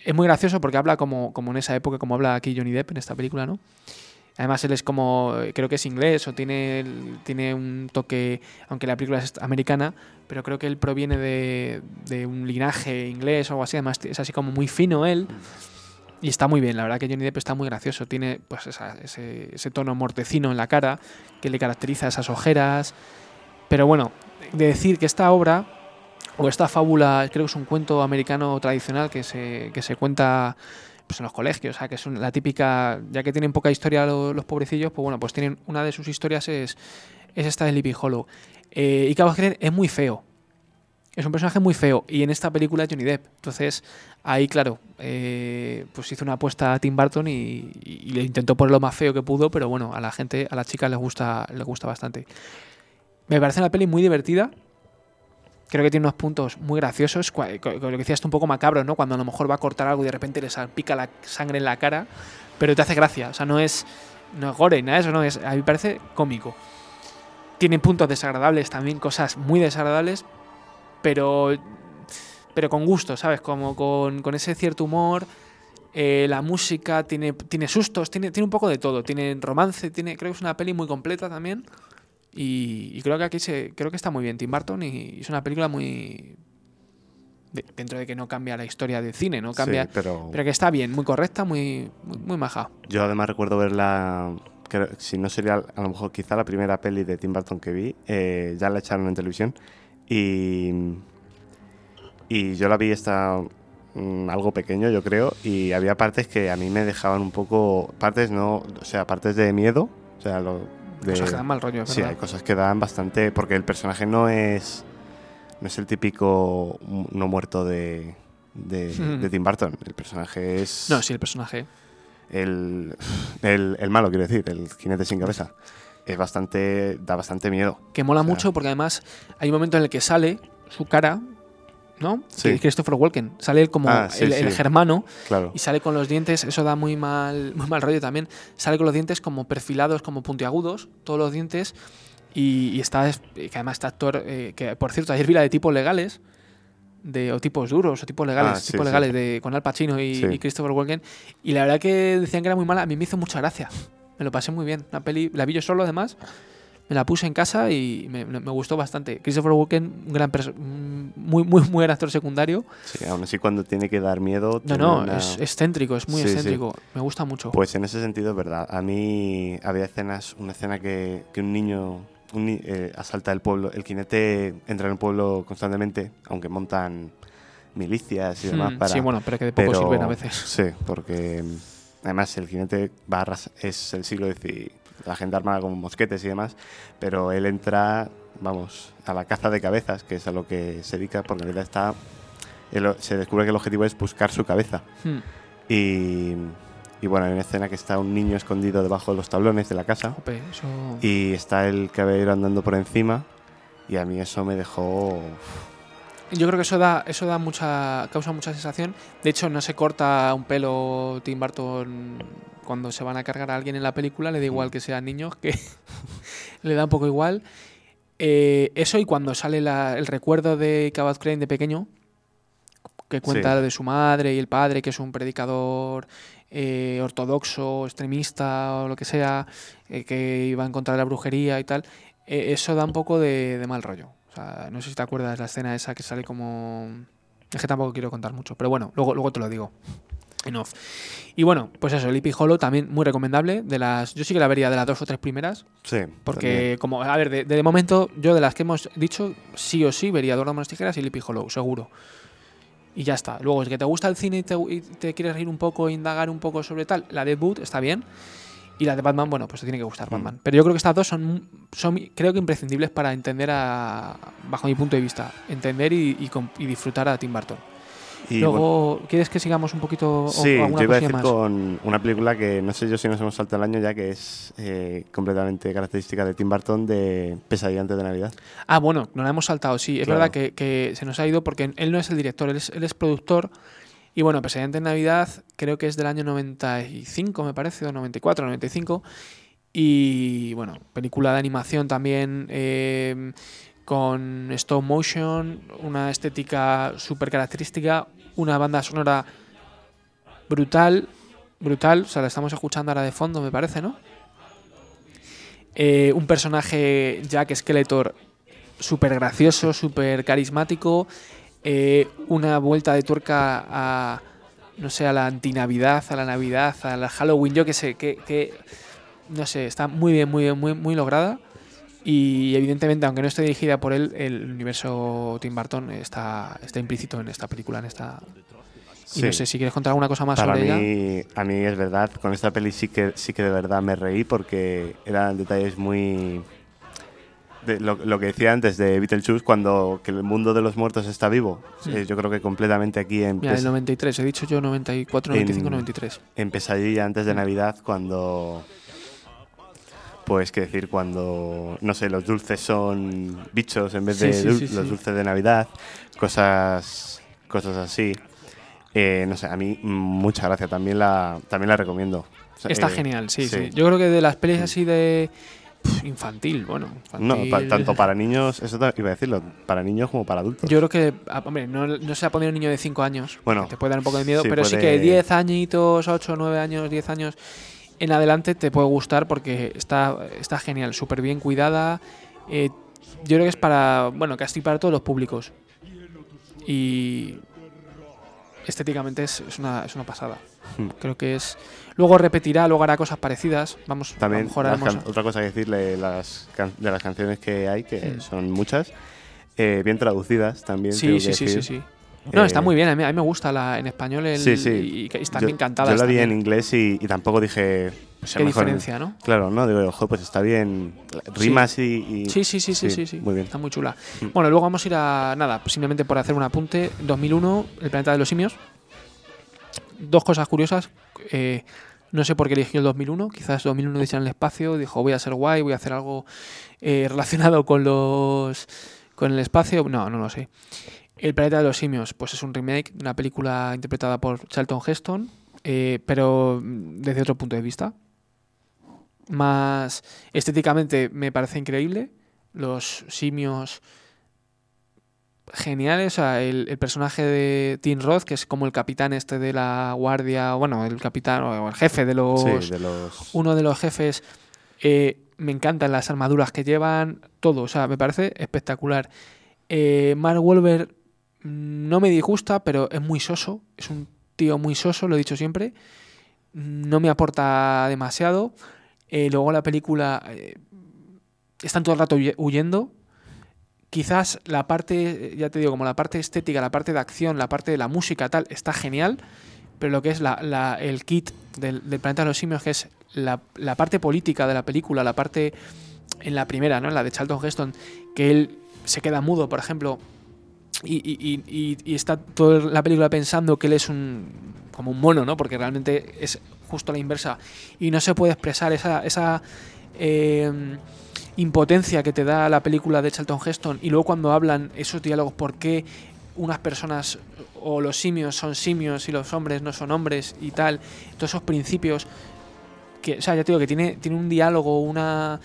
es muy gracioso porque habla como, como en esa época, como habla aquí Johnny Depp en esta película, ¿no? Además él es como, creo que es inglés o tiene, tiene un toque, aunque la película es americana, pero creo que él proviene de, de un linaje inglés o algo así. Además es así como muy fino él y está muy bien. La verdad que Johnny Depp está muy gracioso. Tiene pues esa, ese, ese tono mortecino en la cara que le caracteriza, esas ojeras. Pero bueno, de decir que esta obra o esta fábula, creo que es un cuento americano tradicional que se, que se cuenta pues en los colegios, o sea, que es un, la típica, ya que tienen poca historia los, los pobrecillos, pues bueno, pues tienen, una de sus historias es, es esta de Sleepy Hollow. Eh, y Ichabod Crane es muy feo, es un personaje muy feo, y en esta película es Johnny Depp. Entonces, ahí, claro, eh, pues hizo una apuesta a Tim Burton y, y, y le intentó poner lo más feo que pudo, pero bueno, a la gente, a las chicas les gusta, les gusta bastante. Me parece una peli muy divertida. Creo que tiene unos puntos muy graciosos, lo que decías tú, un poco macabro, ¿no? Cuando a lo mejor va a cortar algo y de repente le salpica la sangre en la cara, pero te hace gracia. O sea, no es, no es gore, nada de eso, no es. A mí me parece cómico. Tiene puntos desagradables también, cosas muy desagradables, pero, pero con gusto, ¿sabes? Como con, con ese cierto humor. Eh, la música tiene, tiene sustos, tiene, tiene un poco de todo. Tiene romance, tiene, creo que es una peli muy completa también. Y, y creo que aquí se, creo que está muy bien Tim Burton y, y es una película muy... De, dentro de que no cambia la historia del cine, no cambia, sí, pero... pero que está bien, muy correcta, muy, muy, muy maja. Yo además recuerdo verla, creo, si no sería a lo mejor quizá la primera peli de Tim Burton que vi, eh, ya la echaron en televisión y, y yo la vi esta mm, algo pequeño, yo creo, y había partes que a mí me dejaban un poco, partes no, o sea, partes de miedo, o sea, lo... De, cosas que dan mal rollo, sí, ¿verdad? hay cosas que dan bastante, porque el personaje no es no es el típico no muerto de, de, mm. de Tim Burton. El personaje es... No, sí, el personaje. El, el, el malo, quiero decir, el jinete sin cabeza. Es bastante... da bastante miedo. Que mola o sea, mucho porque además hay un momento en el que sale su cara, ¿no? Sí. Que Christopher Walken. Sale él como ah, sí, el, sí. el germano, claro. Y sale con los dientes, eso da muy mal, muy mal rollo también. Sale con los dientes como perfilados, como puntiagudos, todos los dientes. Y, y está, que además este actor, eh, que por cierto, ayer vi la de tipos legales, de, o tipos duros, o tipos legales, ah, sí, tipos sí. legales de, con Al Pacino y, sí. y Christopher Walken. Y la verdad que decían que era muy mala, a mí me hizo mucha gracia. Me lo pasé muy bien. Una peli, la vi yo solo además. Me la puse en casa y me, me gustó bastante. Christopher Walken, un gran perso- muy, muy, muy gran actor secundario. Sí, aún así cuando tiene que dar miedo... No, no, una... es excéntrico, es muy sí, excéntrico. Sí. Me gusta mucho. Pues en ese sentido es verdad. A mí había escenas, una escena que, que un niño un ni- eh, asalta el pueblo. El jinete entra en el pueblo constantemente, aunque montan milicias y demás. Mm, para, sí, bueno, pero que de poco pero, sirven a veces. Sí, porque además el jinete va a ras- es el siglo diez, la gente armada con mosquetes y demás, pero él entra, vamos, a la caza de cabezas, que es a lo que se dedica, porque en realidad está, él, se descubre que el objetivo es buscar su cabeza. Mm. Y, y bueno, hay una escena que está un niño escondido debajo de los tablones de la casa. Jope, eso... Y está el caballero andando por encima, y a mí eso me dejó... Yo creo que eso da, eso da mucha, causa mucha sensación. De hecho, no se corta un pelo Tim Burton cuando se van a cargar a alguien en la película. Le da igual que sean niños, que le da un poco igual. Eh, eso y cuando sale la, el recuerdo de Ichabod Crane de pequeño, que cuenta Sí. de su madre y el padre, que es un predicador eh, ortodoxo, extremista o lo que sea, eh, que iba en contra de la brujería y tal. Eh, eso da un poco de, de mal rollo. O sea, no sé si te acuerdas de la escena esa que sale como... Es que tampoco quiero contar mucho, pero bueno, luego, luego te lo digo. En off. Y bueno, pues eso, Sleepy Hollow también muy recomendable. De las, yo sí que la vería de las dos o tres primeras. Sí, Porque, también. como, a ver, de, de momento, yo de las que hemos dicho, sí o sí vería Eduardo Manos Tijeras y Sleepy Hollow, seguro. Y ya está. Luego, es que te gusta el cine y te, y te quieres reír un poco, indagar un poco sobre tal. La de Ed Wood está bien. Y la de Batman, bueno, pues te tiene que gustar Batman. Mm. Pero yo creo que estas dos son, son creo que imprescindibles para entender, a, bajo mi punto de vista, entender y, y, y disfrutar a Tim Burton. Y Luego, bueno, ¿quieres que sigamos un poquito? Sí, o alguna yo iba a decir más? Con una película que no sé yo si nos hemos saltado el año ya, que es eh, completamente característica de Tim Burton, de Pesadilla antes de Navidad. Ah, bueno, nos la hemos saltado, sí. Es claro. verdad que, que se nos ha ido porque él no es el director, él es, él es productor. Y bueno, Pesadilla antes de Navidad creo que es del año noventa y cinco, me parece, o noventa y cuatro, noventa y cinco. Y bueno, película de animación también eh, con stop motion, una estética súper característica, una banda sonora brutal, brutal, o sea, la estamos escuchando ahora de fondo, me parece, ¿no? Eh, un personaje, Jack Skeletor, súper gracioso, súper carismático, eh, una vuelta de tuerca a, no sé, a la antinavidad, a la Navidad, a la Halloween, yo qué sé, que, que, no sé, está muy bien, muy bien, muy, muy lograda. Y evidentemente, aunque no esté dirigida por él, el universo Tim Burton está, está implícito en esta película, en esta... Y sí. No sé si quieres contar alguna cosa más Para sobre mí, ella. A mí es verdad, con esta peli sí que, sí que de verdad me reí porque eran detalles muy... De lo, lo que decía antes de Beetlejuice, cuando que el mundo de los muertos está vivo. Sí. Eh, yo creo que completamente aquí en... Mira, el noventa y tres, he dicho yo noventa y cuatro, noventa y cinco, noventa y tres. En Pesadilla antes de Navidad, cuando... Pues, qué decir, cuando, no sé, los dulces son bichos en vez de sí, sí, dul- sí, los sí. dulces de Navidad, cosas, cosas así. Eh, no sé, a mí mucha gracia, también la, también la recomiendo. O sea, Está eh, genial, sí, sí, sí. Yo creo que de las pelis así de pff, infantil, bueno, infantil. No, pa- tanto para niños, eso te iba a decirlo, para niños como para adultos. Yo creo que, hombre, no, no se va a poner un niño de cinco años, bueno, te puede dar un poco de miedo, sí, pero puede... sí que diez añitos, ocho, nueve años, diez años en adelante te puede gustar porque está, está genial, súper bien cuidada. Eh, yo creo que es para, bueno, casi para todos los públicos. Y estéticamente es, es, una, es una pasada. Hmm. Creo que es... Luego repetirá, luego hará cosas parecidas. Vamos, También, a lo mejor haremos... can- otra cosa que decirle las can- de las canciones que hay, que hmm. son muchas, eh, bien traducidas también. Sí, sí, sí, sí, sí. No, eh, está muy bien. A mí, a mí me gusta la, en español el, sí, sí. y, y están bien cantadas. Yo la vi también. en inglés y, y tampoco dije... Pues qué diferencia, en... ¿no? Claro, ¿no? Digo, ojo, pues está bien. Rimas sí. y, y... Sí, sí, sí, sí, sí, sí. Muy bien. Está muy chula. Mm. Bueno, luego vamos a ir a... Nada, simplemente por hacer un apunte. dos mil uno, El planeta de los simios. Dos cosas curiosas. Eh, no sé por qué eligió el dos mil uno. Quizás dos mil uno dice en el espacio. Dijo, voy a ser guay, voy a hacer algo eh, relacionado con los... con el espacio. No, no lo sé. El planeta de los simios, pues es un remake de una película interpretada por Charlton Heston, eh, pero desde otro punto de vista. Más estéticamente me parece increíble. Los simios geniales. O sea, el, el personaje de Tim Roth, que es como el capitán este de la guardia, bueno, el capitán o el jefe de los... Sí, de los... Uno de los jefes. Eh, me encantan las armaduras que llevan, todo. O sea, me parece espectacular. Eh, Mark Wahlberg no me disgusta, pero es muy soso. Es un tío muy soso, lo he dicho siempre. No me aporta demasiado. Eh, luego la película eh, están todo el rato huyendo. Quizás la parte, ya te digo, como la parte estética, la parte de acción, la parte de la música, tal, está genial. Pero lo que es la, la, el kit del, del planeta de los simios, que es la, la parte política de la película, la parte en la primera, ¿no? En la de Charlton Heston, que él se queda mudo, por ejemplo, y, y, y, y está toda la película pensando que él es un como un mono, ¿no? Porque realmente es justo la inversa. Y no se puede expresar esa, esa eh, impotencia que te da la película de Charlton Heston. Y luego cuando hablan esos diálogos, ¿por qué unas personas o los simios son simios y los hombres no son hombres y tal? Todos esos principios que, o sea, ya te digo que tiene, tiene un diálogo, una...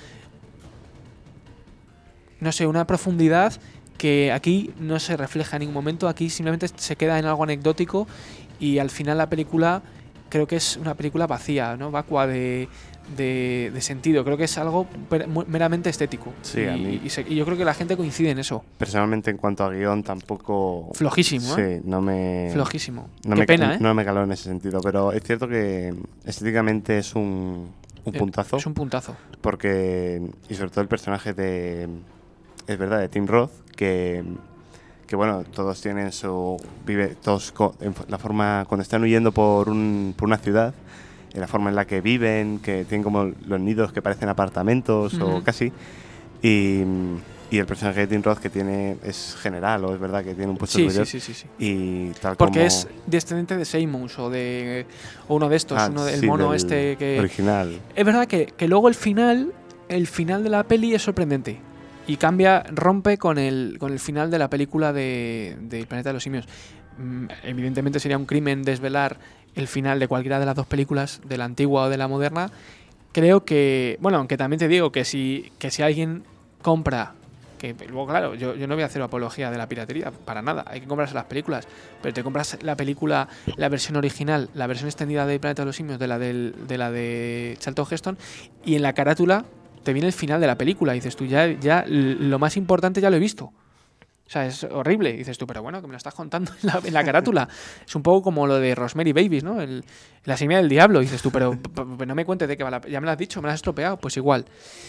no sé, una profundidad que aquí no se refleja en ningún momento. Aquí simplemente se queda en algo anecdótico y al final la película creo que es una película vacía, ¿no? Vacua de, de, de sentido. Creo que es algo meramente estético. Sí, y, a mí. Y, se, y yo creo que la gente coincide en eso. Personalmente, en cuanto a guión, tampoco... Flojísimo, ¿eh? Sí, no me... Flojísimo. No Qué me, pena, ¿eh? No me caló en ese sentido, pero es cierto que estéticamente es un, un puntazo. Es un puntazo. Porque... Y sobre todo el personaje de... Es verdad, de Tim Roth, que... que bueno, todos tienen su... vive todos en la forma... Cuando están huyendo por, un, por una ciudad, en la forma en la que viven, que tienen como los nidos que parecen apartamentos uh-huh. o casi. Y, y el personaje de Tim Roth que tiene es general, o es verdad que tiene un puesto sí, superior. Sí, sí, sí, sí. Y tal Porque como... es descendiente de Seymour o de o uno de estos, ah, uno del sí, mono del este que... original. Es verdad que, que luego el final, el final de la peli es sorprendente. Y cambia, rompe con el, con el final de la película de, de El planeta de los simios. Mm, evidentemente sería un crimen desvelar el final de cualquiera de las dos películas, de la antigua o de la moderna. Creo que, bueno, aunque también te digo que si, que si alguien compra Que luego, claro, yo, yo no voy a hacer apología de la piratería, para nada. Hay que comprarse las películas. Pero te compras la película, la versión original, la versión extendida de Planeta de los Simios, de la, del, de, la de Charlton Heston, y en la carátula te viene el final de la película. Y dices tú, ya, ya lo más importante ya lo he visto. O sea, es horrible. Y dices tú, pero bueno, que me lo estás contando en la, en la carátula. Es un poco como lo de Rosemary Babies, ¿no? El, la semilla del diablo. Y dices tú, pero, pero no me cuentes de qué va la... Ya me lo has dicho, me lo has estropeado. Pues igual.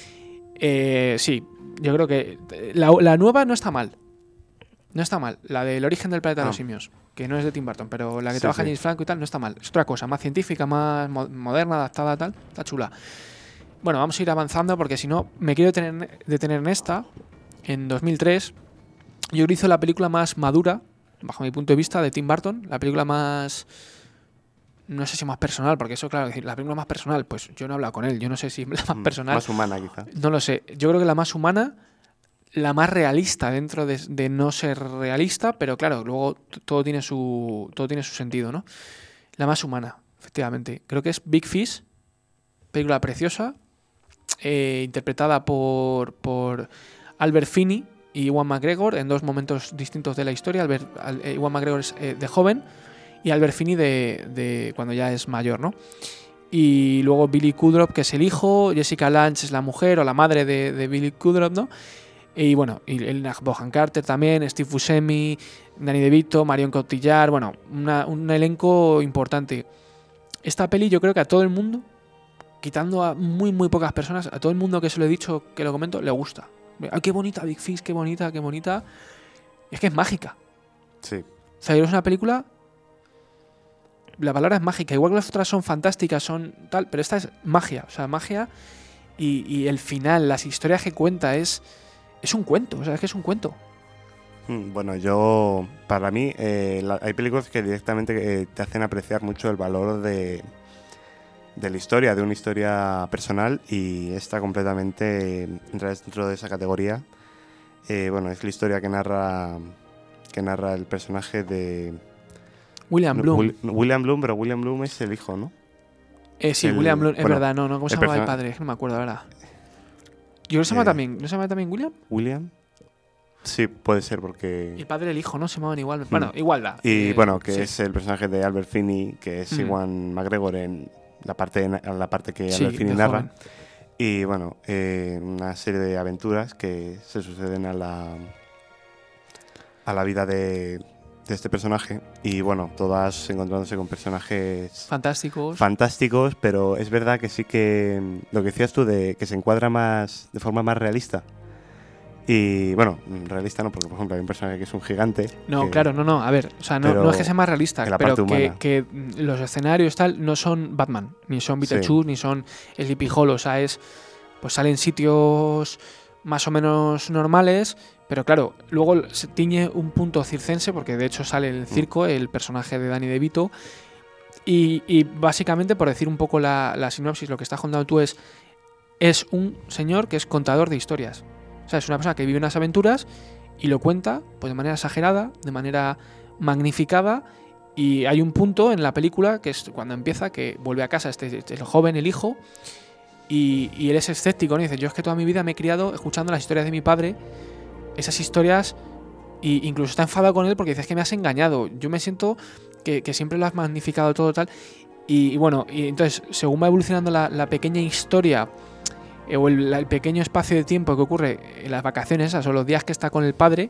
Eh, sí, yo creo que la, la nueva no está mal. No está mal. La del origen del planeta de los simios, que no es de Tim Burton, pero la que sí, trabaja sí. James Franco y tal, no está mal. Es otra cosa, más científica, más mo- moderna, adaptada, tal. Está chula. Bueno, vamos a ir avanzando porque si no, me quiero detener, detener en esta. En dos mil tres, yo creo que hizo la película más madura, bajo mi punto de vista, de Tim Burton. La película más... No sé si más personal, porque eso, claro, la película más personal, pues yo no he hablado con él, yo no sé si la más personal. Más humana, quizá. No lo sé. Yo creo que la más humana, la más realista dentro de, de no ser realista, pero claro, luego t- todo tiene su todo tiene su sentido, ¿no? La más humana, efectivamente. Creo que es Big Fish, película preciosa, eh, interpretada por, por Albert Finney y Ewan McGregor en dos momentos distintos de la historia. Albert, eh, Ewan McGregor es eh, de joven y Albert Finney de, de cuando ya es mayor, ¿no? Y luego Billy Crudup, que es el hijo, Jessica Lange es la mujer o la madre de, de Billy Crudup, ¿no? Y bueno, y el Bohan Carter también, Steve Buscemi, Danny DeVito, Marion Cotillard, bueno, una, un elenco importante. Esta peli yo creo que a todo el mundo, quitando a muy muy pocas personas, a todo el mundo que se lo he dicho, que lo comento, le gusta. ¡Ay, qué bonita Big Fish, qué bonita, qué bonita! Es que es mágica. Sí. O sea, es una película... La palabra es mágica, igual que las otras son fantásticas, son tal, pero esta es magia, o sea, magia y, y el final, las historias que cuenta es es un cuento, o sea, es que es un cuento. Bueno, yo, para mí, eh, la, hay películas que directamente eh, te hacen apreciar mucho el valor de, de la historia, de una historia personal, y esta completamente entra dentro de esa categoría. Eh, bueno, es la historia que narra que narra el personaje de... William no, Bloom. Will, William Bloom, pero William Bloom es el hijo, ¿no? Eh, sí, el, William Bloom, es bueno, verdad, no, no, ¿cómo se llama el padre? Es que no me acuerdo ahora. Yo creo que se llama eh, también, ¿no se llama también William? William. Sí, puede ser porque... El padre y el hijo, ¿no? Se llamaban igual. Bueno, mm. igualdad. Y eh, bueno, que sí. es el personaje de Albert Finney, que es mm. Ewan McGregor en la parte, en la parte que sí, Albert Finney narra. Joven. Y bueno, eh, una serie de aventuras que se suceden a la, a la vida de, de este personaje. Y bueno, todas encontrándose con personajes... Fantásticos. Fantásticos, pero es verdad que sí que... Lo que decías tú, de que se encuadra más de forma más realista. Y bueno, realista no, porque por ejemplo hay un personaje que es un gigante. No, que, claro, no, no, a ver, o sea, no, no es que sea más realista, pero que, que los escenarios tal no son Batman, ni son Beetlejuice, sí. ni son Sleepy Hollow, o sea, es, pues salen sitios más o menos normales, pero claro, luego se tiñe un punto circense, porque de hecho sale el circo, el personaje de Danny DeVito, y, y básicamente, por decir un poco la, la sinopsis, lo que estás contando tú es, es un señor que es contador de historias. O sea, es una persona que vive unas aventuras y lo cuenta pues de manera exagerada, de manera magnificada, y hay un punto en la película que es cuando empieza que vuelve a casa este, este el joven, el hijo, y, y él es escéptico, ¿no? Y dice, yo es que toda mi vida me he criado escuchando las historias de mi padre, esas historias, y incluso está enfadado con él porque dice, es que me has engañado, yo me siento que, que siempre lo has magnificado todo tal, y, y bueno, y entonces según va evolucionando la, la pequeña historia o el, el pequeño espacio de tiempo que ocurre en las vacaciones, esas, o los días que está con el padre,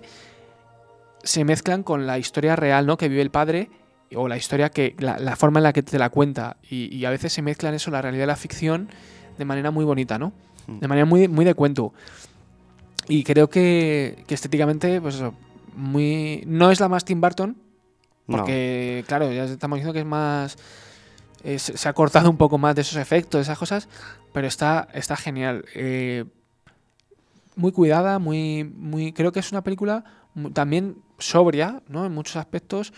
se mezclan con la historia real, ¿no?, que vive el padre, o la historia que la, la forma en la que te la cuenta, y, y a veces se mezclan eso, la realidad y la ficción, de manera muy bonita, ¿no? De manera muy, muy de cuento. Y creo que, que estéticamente, pues eso, muy no es la más Tim Burton, porque no. Claro, ya estamos diciendo que es más... Eh, se, se ha cortado un poco más de esos efectos, de esas cosas, pero está, está genial. Eh, muy cuidada, muy, muy. Creo que es una película muy, también sobria, ¿no?, en muchos aspectos.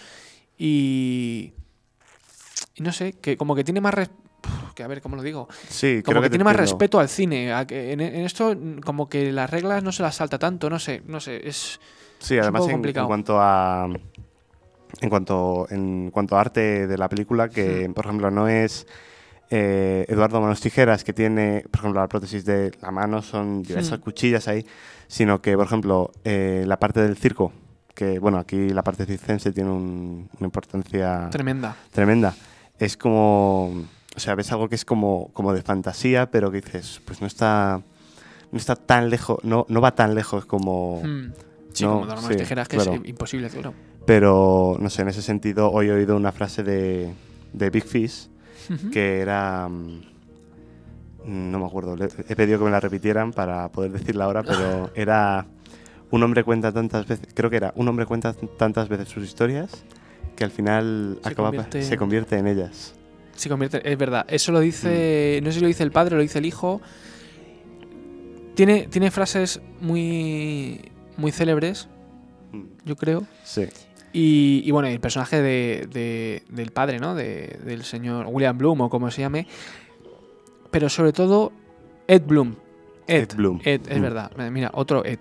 Y. Y no sé, que como que tiene más. Res, que a ver, ¿cómo lo digo? Sí, como creo que, que tiene te más entiendo. respeto al cine. A que en, en esto, como que las reglas no se las salta tanto, no sé, no sé. Es. Sí, es además, un poco en, complicado. en cuanto a. En cuanto, en cuanto a arte de la película, que, hmm. por ejemplo, no es eh, Eduardo Manos Tijeras, que tiene, por ejemplo, la prótesis de la mano, son diversas Mm. cuchillas ahí, sino que, por ejemplo, eh, la parte del circo, que, bueno, aquí la parte circense tiene un- una importancia Tremenda. tremenda. Es como, o sea, ves algo que es como, como de fantasía, pero que dices, pues no está, no está tan lejos, no, no va tan lejos como... Mm. Sí, No, como Eduardo Manos sí, Tijeras, que claro. es imposible, claro. Pero, no sé, en ese sentido, hoy he oído una frase de, de Big Fish Ujú. que era... mm, no me acuerdo, le- he pedido que me la repitieran para poder decirla ahora, pero era... Un hombre cuenta tantas veces, creo que era, un hombre cuenta tantas veces sus historias que al final Se acaba, convierte se en- convierte en ellas. Se convierte, es verdad. Eso lo dice, no sé si lo dice el padre o lo dice el hijo. Tiene, tiene frases muy, muy célebres, Mm. yo creo. Sí. Y, y bueno, el personaje de, de- del padre, ¿no? De- del señor William Bloom o como se llame. Pero sobre todo, Ed Bloom. Ed, Ed Bloom. Ed, es Mm. verdad. Mira, otro Ed.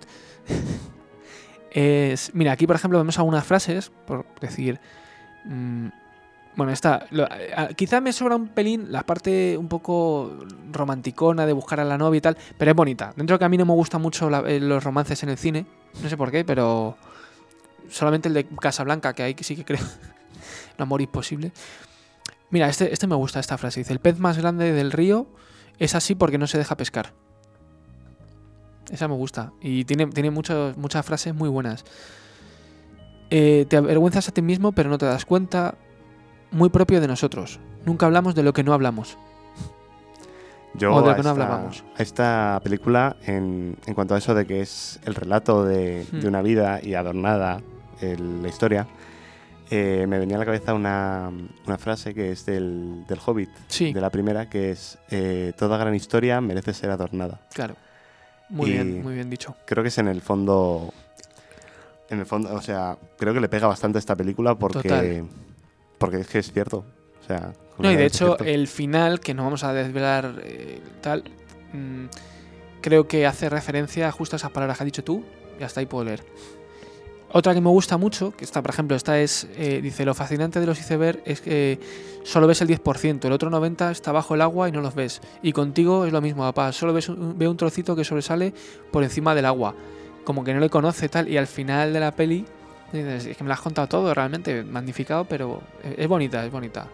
Es, mira, aquí por ejemplo vemos algunas frases, por decir... mm, bueno, esta... lo- a- quizá me sobra un pelín la parte un poco romanticona de buscar a la novia y tal, pero es bonita. Dentro de que a mí no me gustan mucho la- eh, los romances en el cine, no sé por qué, pero... Solamente el de Casablanca, que ahí sí que creo... un amor imposible. Mira, este, este me gusta, esta frase. Dice, el pez más grande del río es así porque no se deja pescar. Esa me gusta. Y tiene, tiene muchos- muchas frases muy buenas. Eh, te avergüenzas a ti mismo, pero no te das cuenta. Muy propio de nosotros. Nunca hablamos de lo que no hablamos. Yo O de lo a que no esta- hablábamos. a esta película, en, en cuanto a eso de que es el relato de, Hmm. de una vida y adornada el- la historia, eh, me venía a la cabeza una, una frase que es del, del Hobbit, Sí, de la primera, que es eh, toda gran historia merece ser adornada. claro. Muy Y- bien, muy bien dicho. Creo que es en el fondo, en el fondo, o sea, creo que le pega bastante a esta película porque, Total. porque es que es cierto. O sea, No, y de completamente hecho, cierto. el final, que no vamos a desvelar eh, tal, mm, creo que hace referencia justo a esas palabras que has dicho tú, y hasta ahí puedo leer. Otra que me gusta mucho, que está, por ejemplo, esta es, eh, dice, lo fascinante de los iceberg es que solo ves el diez por ciento, el otro noventa por ciento está bajo el agua y no los ves. Y contigo es lo mismo, papá, solo ves un, veo un trocito que sobresale por encima del agua. Como que no le conoce tal, y al final de la peli, dices, es que me lo has contado todo, realmente, magnificado, pero es, es bonita, es bonita.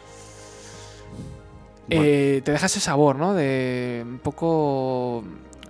Bueno. Eh, te deja ese sabor, ¿no? De un poco...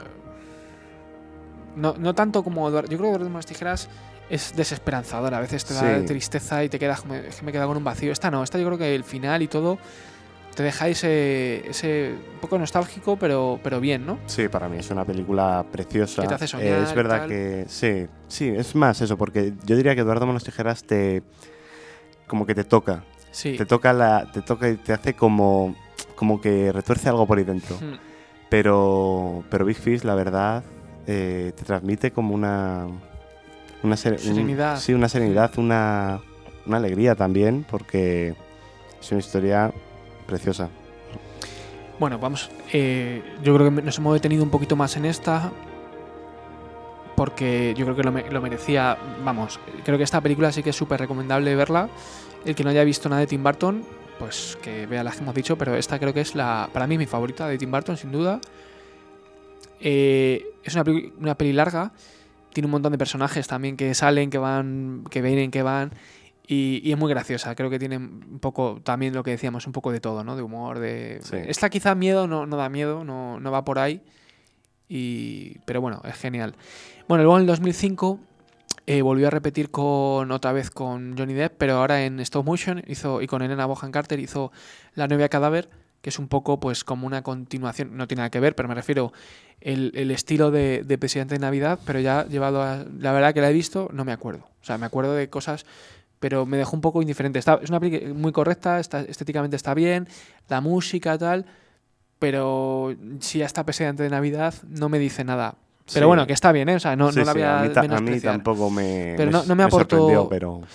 No, no tanto como Eduardo. Yo creo que Eduardo Manos Tijeras es desesperanzador. A veces te da Sí. tristeza y te quedas como, es que me he quedado con un vacío. Esta no, esta yo creo que el final y todo te deja ese, ese un poco nostálgico, pero, pero bien, ¿no? Sí, para mí es una película preciosa. Que te hace soñar Eh, es y verdad tal. que sí, sí, es más eso, porque yo diría que Eduardo Manos Tijeras te como que te toca, Sí. te toca la, te toca y te hace como como que retuerce algo por ahí dentro. Mm, Pero pero Big Fish, la verdad, eh, te transmite como una una ser- un- Serenidad. sí, una serenidad, una una alegría también, porque es una historia preciosa. Bueno, vamos. eh, yo creo que nos hemos detenido un poquito más en esta. Porque yo creo que lo, me- lo merecía. Vamos, creo que esta película sí que es súper recomendable verla. El que no haya visto nada de Tim Burton, pues que vea las que hemos dicho. Pero esta creo que es la. Para mí, mi favorita de Tim Burton, sin duda. Eh, es una, peli- una peli larga. Tiene un montón de personajes también que salen, que van, que vienen, que van. Y, y es muy graciosa. Creo que tiene un poco, también lo que decíamos, un poco de todo, ¿no? De humor, de... Sí. Esta quizá miedo no, no da miedo, no, no va por ahí. Y, pero bueno, es genial. Bueno, luego en el dos mil cinco eh, volvió a repetir con otra vez con Johnny Depp, pero ahora en stop motion hizo, y con Helena Bonham Carter hizo La novia cadáver, que es un poco pues como una continuación, no tiene nada que ver, pero me refiero el, el estilo de, de Presidente de Navidad, pero ya llevado a... La verdad que la he visto, no me acuerdo. O sea, me acuerdo de cosas, pero me dejó un poco indiferente. Está, es una película muy correcta, está, estéticamente está bien, la música tal, pero si ya está Presidente de Navidad no me dice nada. Pero Sí. bueno, que está bien, ¿eh? O sea, no, Sí, no la sí, voy a, a mí, ta- a mí menospreciar. tampoco me, Pero me- no- no me me aportó- sorprendió, pero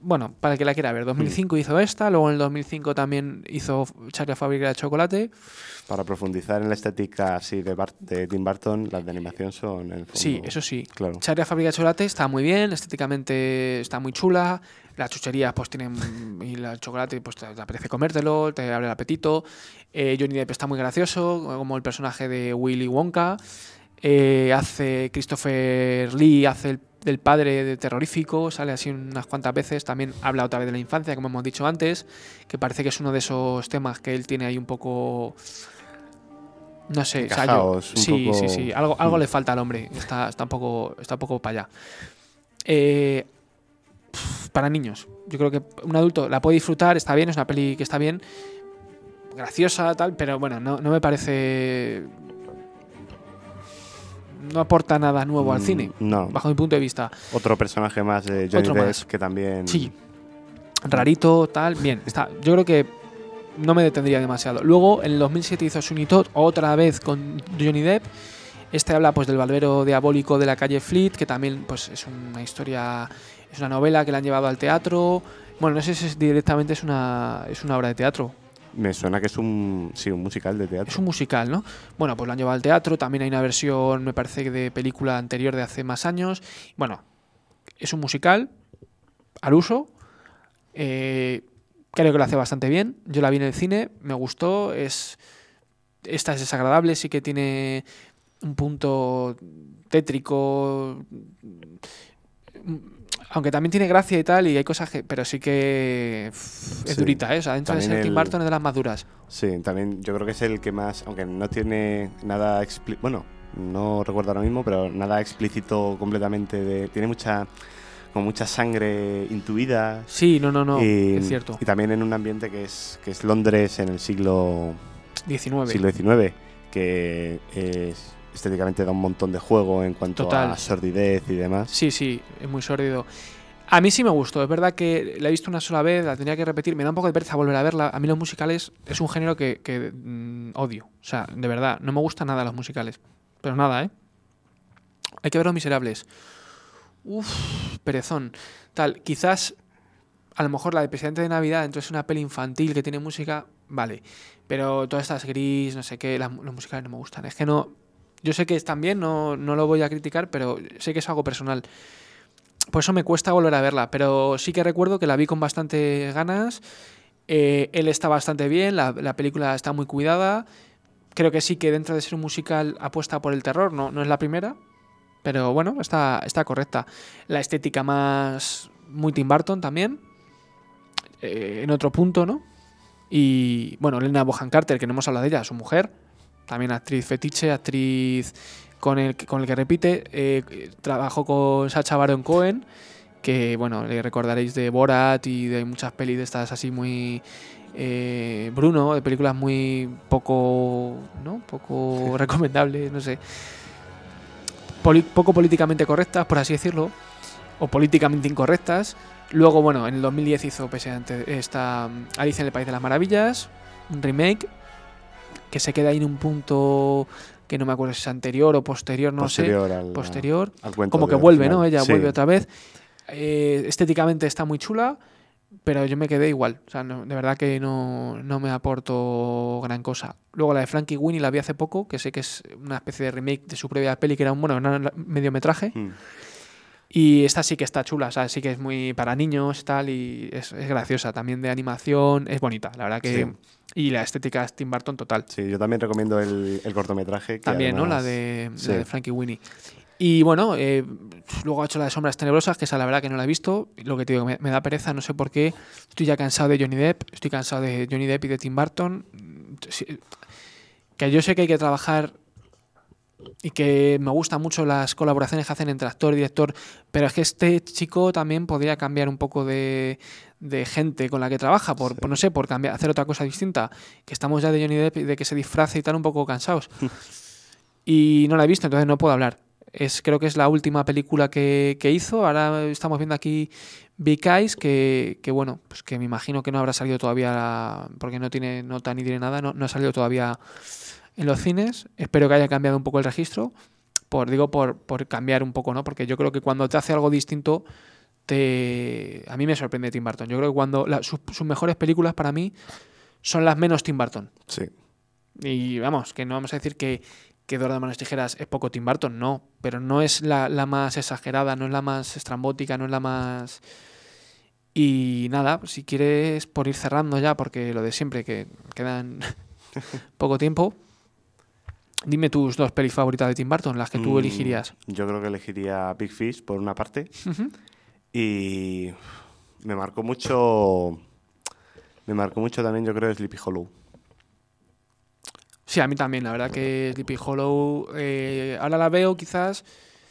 bueno, para el que la quiera ver. dos mil cinco mm. hizo esta, luego en el dos mil cinco también hizo Charlie la fábrica de chocolate. Para profundizar en la estética así de, Bart, de Tim Burton, las de animación son en el fondo... Sí, eso sí. Claro. Charlie la fábrica de chocolate está muy bien, estéticamente está muy chula. Las chucherías pues tienen... y el chocolate pues te, te apetece comértelo, te abre el apetito. Eh, Johnny Depp está muy gracioso, como el personaje de Willy Wonka. Eh, hace Christopher Lee, hace el del padre de terrorífico, sale así unas cuantas veces, también habla otra vez de la infancia, como hemos dicho antes, que parece que es uno de esos temas que él tiene ahí un poco, no sé, Encajaos, o sea, yo, sí, poco... sí, sí, algo, algo mm. le falta al hombre, está, está un poco, está un poco para allá. Eh, para niños, yo creo que un adulto la puede disfrutar, está bien, es una peli que está bien, graciosa, tal, pero bueno, no, no me parece... no aporta nada nuevo mm, al cine, no. bajo mi punto de vista. Otro personaje más de Johnny Otro Depp más. que también... Sí, rarito, tal, bien, está. Yo creo que no me detendría demasiado. Luego, en el dos mil siete hizo Sweeney Todd, otra vez con Johnny Depp. Este habla pues del barbero diabólico de la calle Fleet, que también pues es una historia, es una novela que la han llevado al teatro. Bueno, no sé si es directamente es una, es una obra de teatro. Me suena que es un, sí, un musical de teatro. Es un musical, ¿no? Bueno, pues lo han llevado al teatro. También hay una versión, me parece, de película anterior de hace más años. Bueno, es un musical al uso. Eh, creo que lo hace bastante bien. Yo la vi en el cine, me gustó. Es, esta es desagradable, sí que tiene un punto tétrico, aunque también tiene gracia y tal, y hay cosas que, pero sí que pff, es sí, durita, ¿eh? O sea, dentro de ser Tim Burton es de las más duras. Sí, también yo creo que es el que más, aunque no tiene nada explícito, bueno, no recuerdo ahora mismo, pero nada explícito completamente, de, tiene mucha como mucha sangre intuida. Sí, no, no, no, y, es cierto. Y también en un ambiente que es que es Londres en el siglo diecinueve. Siglo diecinueve, que es estéticamente da un montón de juego en cuanto Total. a sordidez y demás. Sí, sí, es muy sórdido. A mí sí me gustó, es verdad que la he visto una sola vez, la tenía que repetir, me da un poco de pereza volver a verla. A mí los musicales es un género que, que mmm, odio, o sea, de verdad, no me gustan nada los musicales, pero nada, ¿eh? Hay que ver Los Miserables. Uf, perezón. Tal, quizás a lo mejor la de Presidente de Navidad, entonces es una peli infantil que tiene música, vale, pero todas estas gris, no sé qué, las, los musicales no me gustan, es que no... Yo sé que están bien, no, no lo voy a criticar, pero sé que es algo personal. Por eso me cuesta volver a verla, pero sí que recuerdo que la vi con bastante ganas. Eh, él está bastante bien, la, la película está muy cuidada. Creo que sí que dentro de ser un musical apuesta por el terror, no, no es la primera, pero bueno, está, está correcta. La estética más muy Tim Burton también, eh, en otro punto, ¿no? Y bueno, Helena Bonham Carter, que no hemos hablado de ella, su mujer, también actriz fetiche, actriz con el, con el que repite. Eh, trabajó con Sacha Baron Cohen, que bueno, le recordaréis de Borat y de muchas pelis de estas así muy... Eh, Bruno, de películas muy poco... ¿no? Poco recomendables, no sé. Poli- poco políticamente correctas, por así decirlo. O políticamente incorrectas. Luego, bueno, en el dos mil diez hizo precisamente esta Alicia en el País de las Maravillas, un remake que se queda ahí en un punto que no me acuerdo si es anterior o posterior, no posterior sé. Al, posterior. Al cuento como que vuelve, ¿no? Ella sí. vuelve otra vez. Eh, estéticamente está muy chula, pero yo me quedé igual. O sea, no, de verdad que no, no me aportó gran cosa. Luego la de Frankie Winnie la vi hace poco, que sé que es una especie de remake de su propia peli, que era un bueno, un mediometraje. Mm. Y esta sí que está chula, o sea, sí que es muy para niños tal, y es, es graciosa, también de animación, es bonita, la verdad que... Sí. Y la estética es Tim Burton total. Sí, yo también recomiendo el, el cortometraje. Que también, además... ¿no? La de, sí. la de Frankie Winnie. Y bueno, eh, luego ha hecho la de Sombras Tenebrosas, que esa la verdad que no la he visto. Lo que te digo, me, me da pereza, no sé por qué. Estoy ya cansado de Johnny Depp, estoy cansado de Johnny Depp y de Tim Burton. Que yo sé que hay que trabajar... y que me gustan mucho las colaboraciones que hacen entre actor y director, pero es que este chico también podría cambiar un poco de, de gente con la que trabaja, por, sí. por no sé, por cambiar, hacer otra cosa distinta, que estamos ya de Johnny Depp y de que se disfrace y tal un poco cansados. Y no la he visto, entonces no puedo hablar. Es, creo que es la última película que, que hizo. Ahora estamos viendo aquí Big Eyes, que, que bueno, pues que me imagino que no habrá salido todavía, porque no tiene nota ni tiene nada, no, no ha salido todavía en los cines. Espero que haya cambiado un poco el registro, por digo por, por cambiar un poco, ¿no? Porque yo creo que cuando te hace algo distinto te... a mí me sorprende Tim Burton. Yo creo que cuando la, sus, sus mejores películas para mí son las menos Tim Burton. Sí. Y vamos, que no vamos a decir que, que Eduardo Manos Tijeras es poco Tim Burton, no. Pero no es la, la más exagerada, no es la más estrambótica, no es la más... Y nada, si quieres, por ir cerrando ya, porque lo de siempre, que quedan poco tiempo, dime tus dos pelis favoritas de Tim Burton, las que tú Mm, elegirías. Yo creo que elegiría Big Fish por una parte. Uh-huh. Y me marcó mucho... Me marcó mucho también, yo creo, Sleepy Hollow. Sí, a mí también, la verdad que Sleepy Hollow, eh, ahora la veo quizás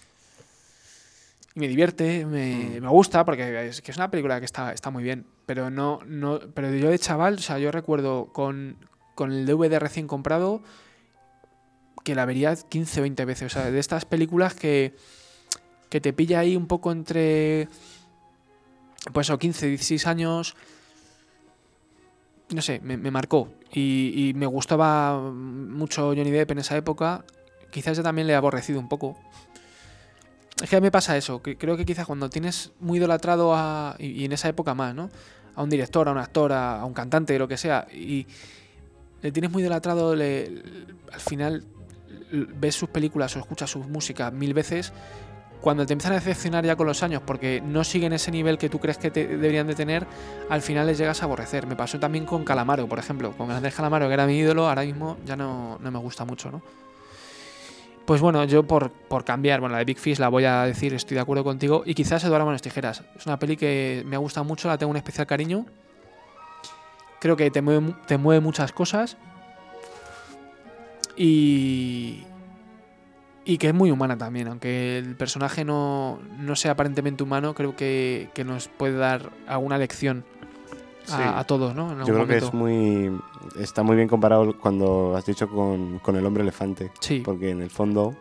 y me divierte, me, Mm. me gusta, porque es que es una película que está, está muy bien, pero no, no, pero yo de chaval, o sea, yo recuerdo con, con el D V D recién comprado que la vería quince o veinte veces, o sea, de estas películas que, que te pilla ahí un poco entre, pues o quince, dieciséis años, no sé, me, me marcó y, y me gustaba mucho Johnny Depp en esa época, quizás yo también le he aborrecido un poco. Es que a mí me pasa eso, que creo que quizás cuando tienes muy idolatrado a, y, y en esa época más, ¿no? A un director, a un actor, a, a un cantante, lo que sea, y le tienes muy idolatrado, le, le- al final l- ves sus películas o escuchas su música mil veces, cuando te empiezan a decepcionar ya con los años porque no siguen ese nivel que tú crees que te deberían de tener, al final les llegas a aborrecer. Me pasó también con Calamaro, por ejemplo, con Andrés Calamaro, que era mi ídolo, ahora mismo ya no, no me gusta mucho, ¿no? Pues bueno, yo por, por cambiar, bueno, la de Big Fish la voy a decir, estoy de acuerdo contigo. Y quizás Eduardo Manos Tijeras. Es una peli que me ha gustado mucho, la tengo un especial cariño. Creo que te mueve, te mueve muchas cosas. Y, y que es muy humana también. Aunque el personaje no, no sea aparentemente humano, creo que, que nos puede dar alguna lección a, Sí. a todos, ¿no? En Yo algún creo que momento. es muy... Está muy bien comparado cuando has dicho con, con el hombre elefante. Sí. Porque en el fondo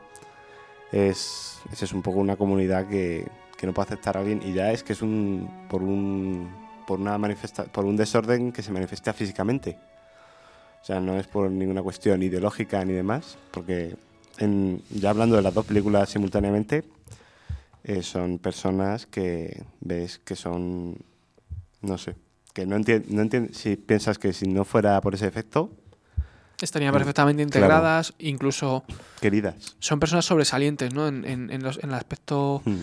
es, es eso, un poco una comunidad que, que no puede aceptar a alguien y ya es que es un por un por una manifesta, por un desorden que se manifiesta físicamente. O sea, no es por ninguna cuestión ideológica ni demás, porque en, ya hablando de las dos películas simultáneamente, eh, son personas que ves que son, no sé, que no entiendo, no entiendo si piensas que si no fuera por ese efecto, Estarían Mm, perfectamente integradas, incluso queridas. son personas sobresalientes, ¿no? En, en, en, los, en el aspecto... Mm.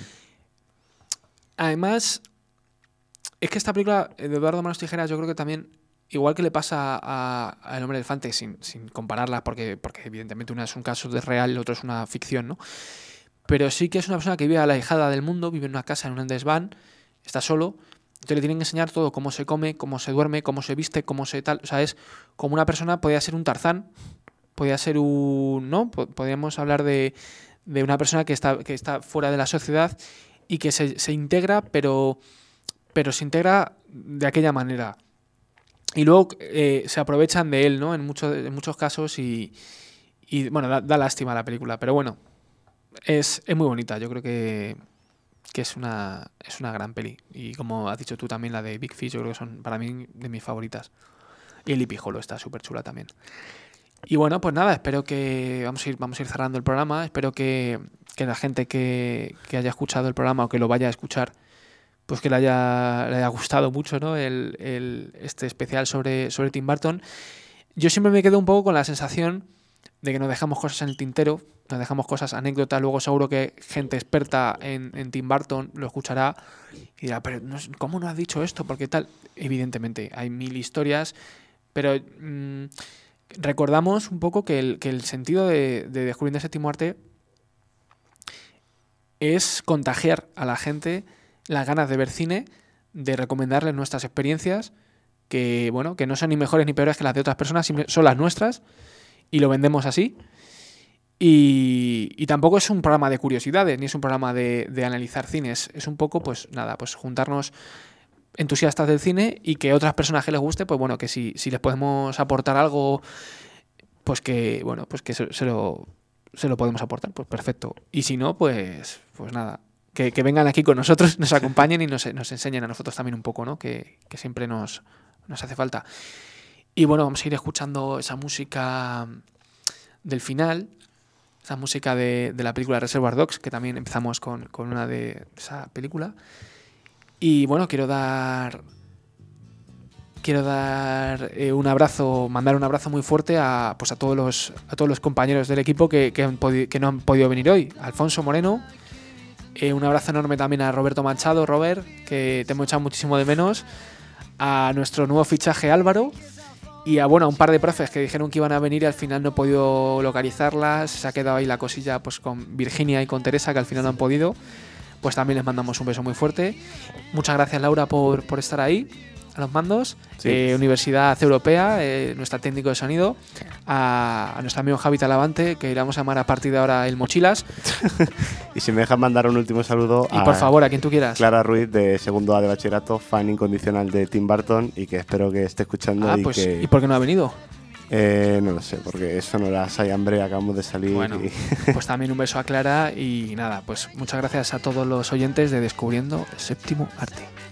Además, es que esta película de Eduardo Manos Tijeras yo creo que también, igual que le pasa a, a El Hombre Elefante, sin, sin compararlas, porque, porque evidentemente una es un caso de real y el otro es una ficción, ¿no? Pero sí que es una persona que vive alejada del mundo, vive en una casa, en un desván, está solo, entonces le tienen que enseñar todo, cómo se come, cómo se duerme, cómo se viste, cómo se tal... O sea, es como una persona, podría ser un Tarzán, podría ser un... ¿no? Po- Podríamos hablar de, de una persona que está, que está fuera de la sociedad y que se, se integra, pero, pero se integra de aquella manera. Y luego eh, se aprovechan de él, ¿no? En, mucho, en muchos casos y, y bueno, da, da lástima la película. Pero bueno, es, es muy bonita. Yo creo que, que es, una, es una gran peli. Y como has dicho tú también, la de Big Fish, yo creo que son para mí de mis favoritas. Y el Sleepy Hollow está súper chula también. Y bueno, pues nada, espero que vamos a ir, vamos a ir cerrando el programa. Espero que, que la gente que, que haya escuchado el programa o que lo vaya a escuchar, pues que le haya, le haya gustado mucho, ¿no? El, el, este especial sobre, sobre Tim Burton. Yo siempre me quedo un poco con la sensación de que nos dejamos cosas en el tintero, nos dejamos cosas, anécdotas. Luego seguro que gente experta en, en Tim Burton lo escuchará y dirá, pero no, ¿cómo no has dicho esto? Porque tal, evidentemente hay mil historias, pero mmm, recordamos un poco que el, que el sentido de, de Descubriendo el Séptimo Arte es contagiar a la gente las ganas de ver cine, de recomendarles nuestras experiencias, que bueno, que no son ni mejores ni peores que las de otras personas, son las nuestras, y lo vendemos así. Y, y tampoco es un programa de curiosidades, ni es un programa de, de analizar cines. Es un poco, pues nada, pues juntarnos entusiastas del cine y que a otras personas que les guste, pues bueno, que si, si les podemos aportar algo, pues que, bueno, pues que se, se lo se lo podemos aportar, pues perfecto. Y si no, pues, pues nada, que, que vengan aquí con nosotros, nos acompañen y nos, nos enseñen a nosotros también un poco, ¿no? Que, que siempre nos, nos hace falta. Y bueno, vamos a ir escuchando esa música del final, esa música de, de la película Reservoir Dogs, que también empezamos con, con una de esa película. Y bueno, quiero dar... Quiero dar eh, un abrazo, mandar un abrazo muy fuerte a, pues a, todos, los, a todos los compañeros del equipo que, que, han podi- que no han podido venir hoy. Alfonso Moreno, eh, un abrazo enorme también a Roberto Machado, Robert, que te hemos echado muchísimo de menos, a nuestro nuevo fichaje Álvaro, y a, bueno, a un par de profes que dijeron que iban a venir y al final no he podido localizarlas. Se ha quedado ahí la cosilla pues con Virginia y con Teresa, que al final no han podido. Pues también les mandamos un beso muy fuerte. Muchas gracias, Laura, por, por estar ahí a los mandos. Sí. eh, Universidad Europea, eh, nuestra técnico de sonido, a, a nuestro amigo Javi Talavante, que iremos a llamar a partir de ahora el Mochilas. Y si me dejas mandar un último saludo Y a por favor, a quien tú quieras. Clara Ruiz, de segundo A de bachillerato, fan incondicional de Tim Burton, y que espero que esté escuchando. Ah, y pues, que ¿y por qué no ha venido? Eh, no lo sé, porque eso no era Hay hambre, acabamos de salir. Bueno, y... pues también un beso a Clara y nada, pues muchas gracias a todos los oyentes de Descubriendo el Séptimo Arte.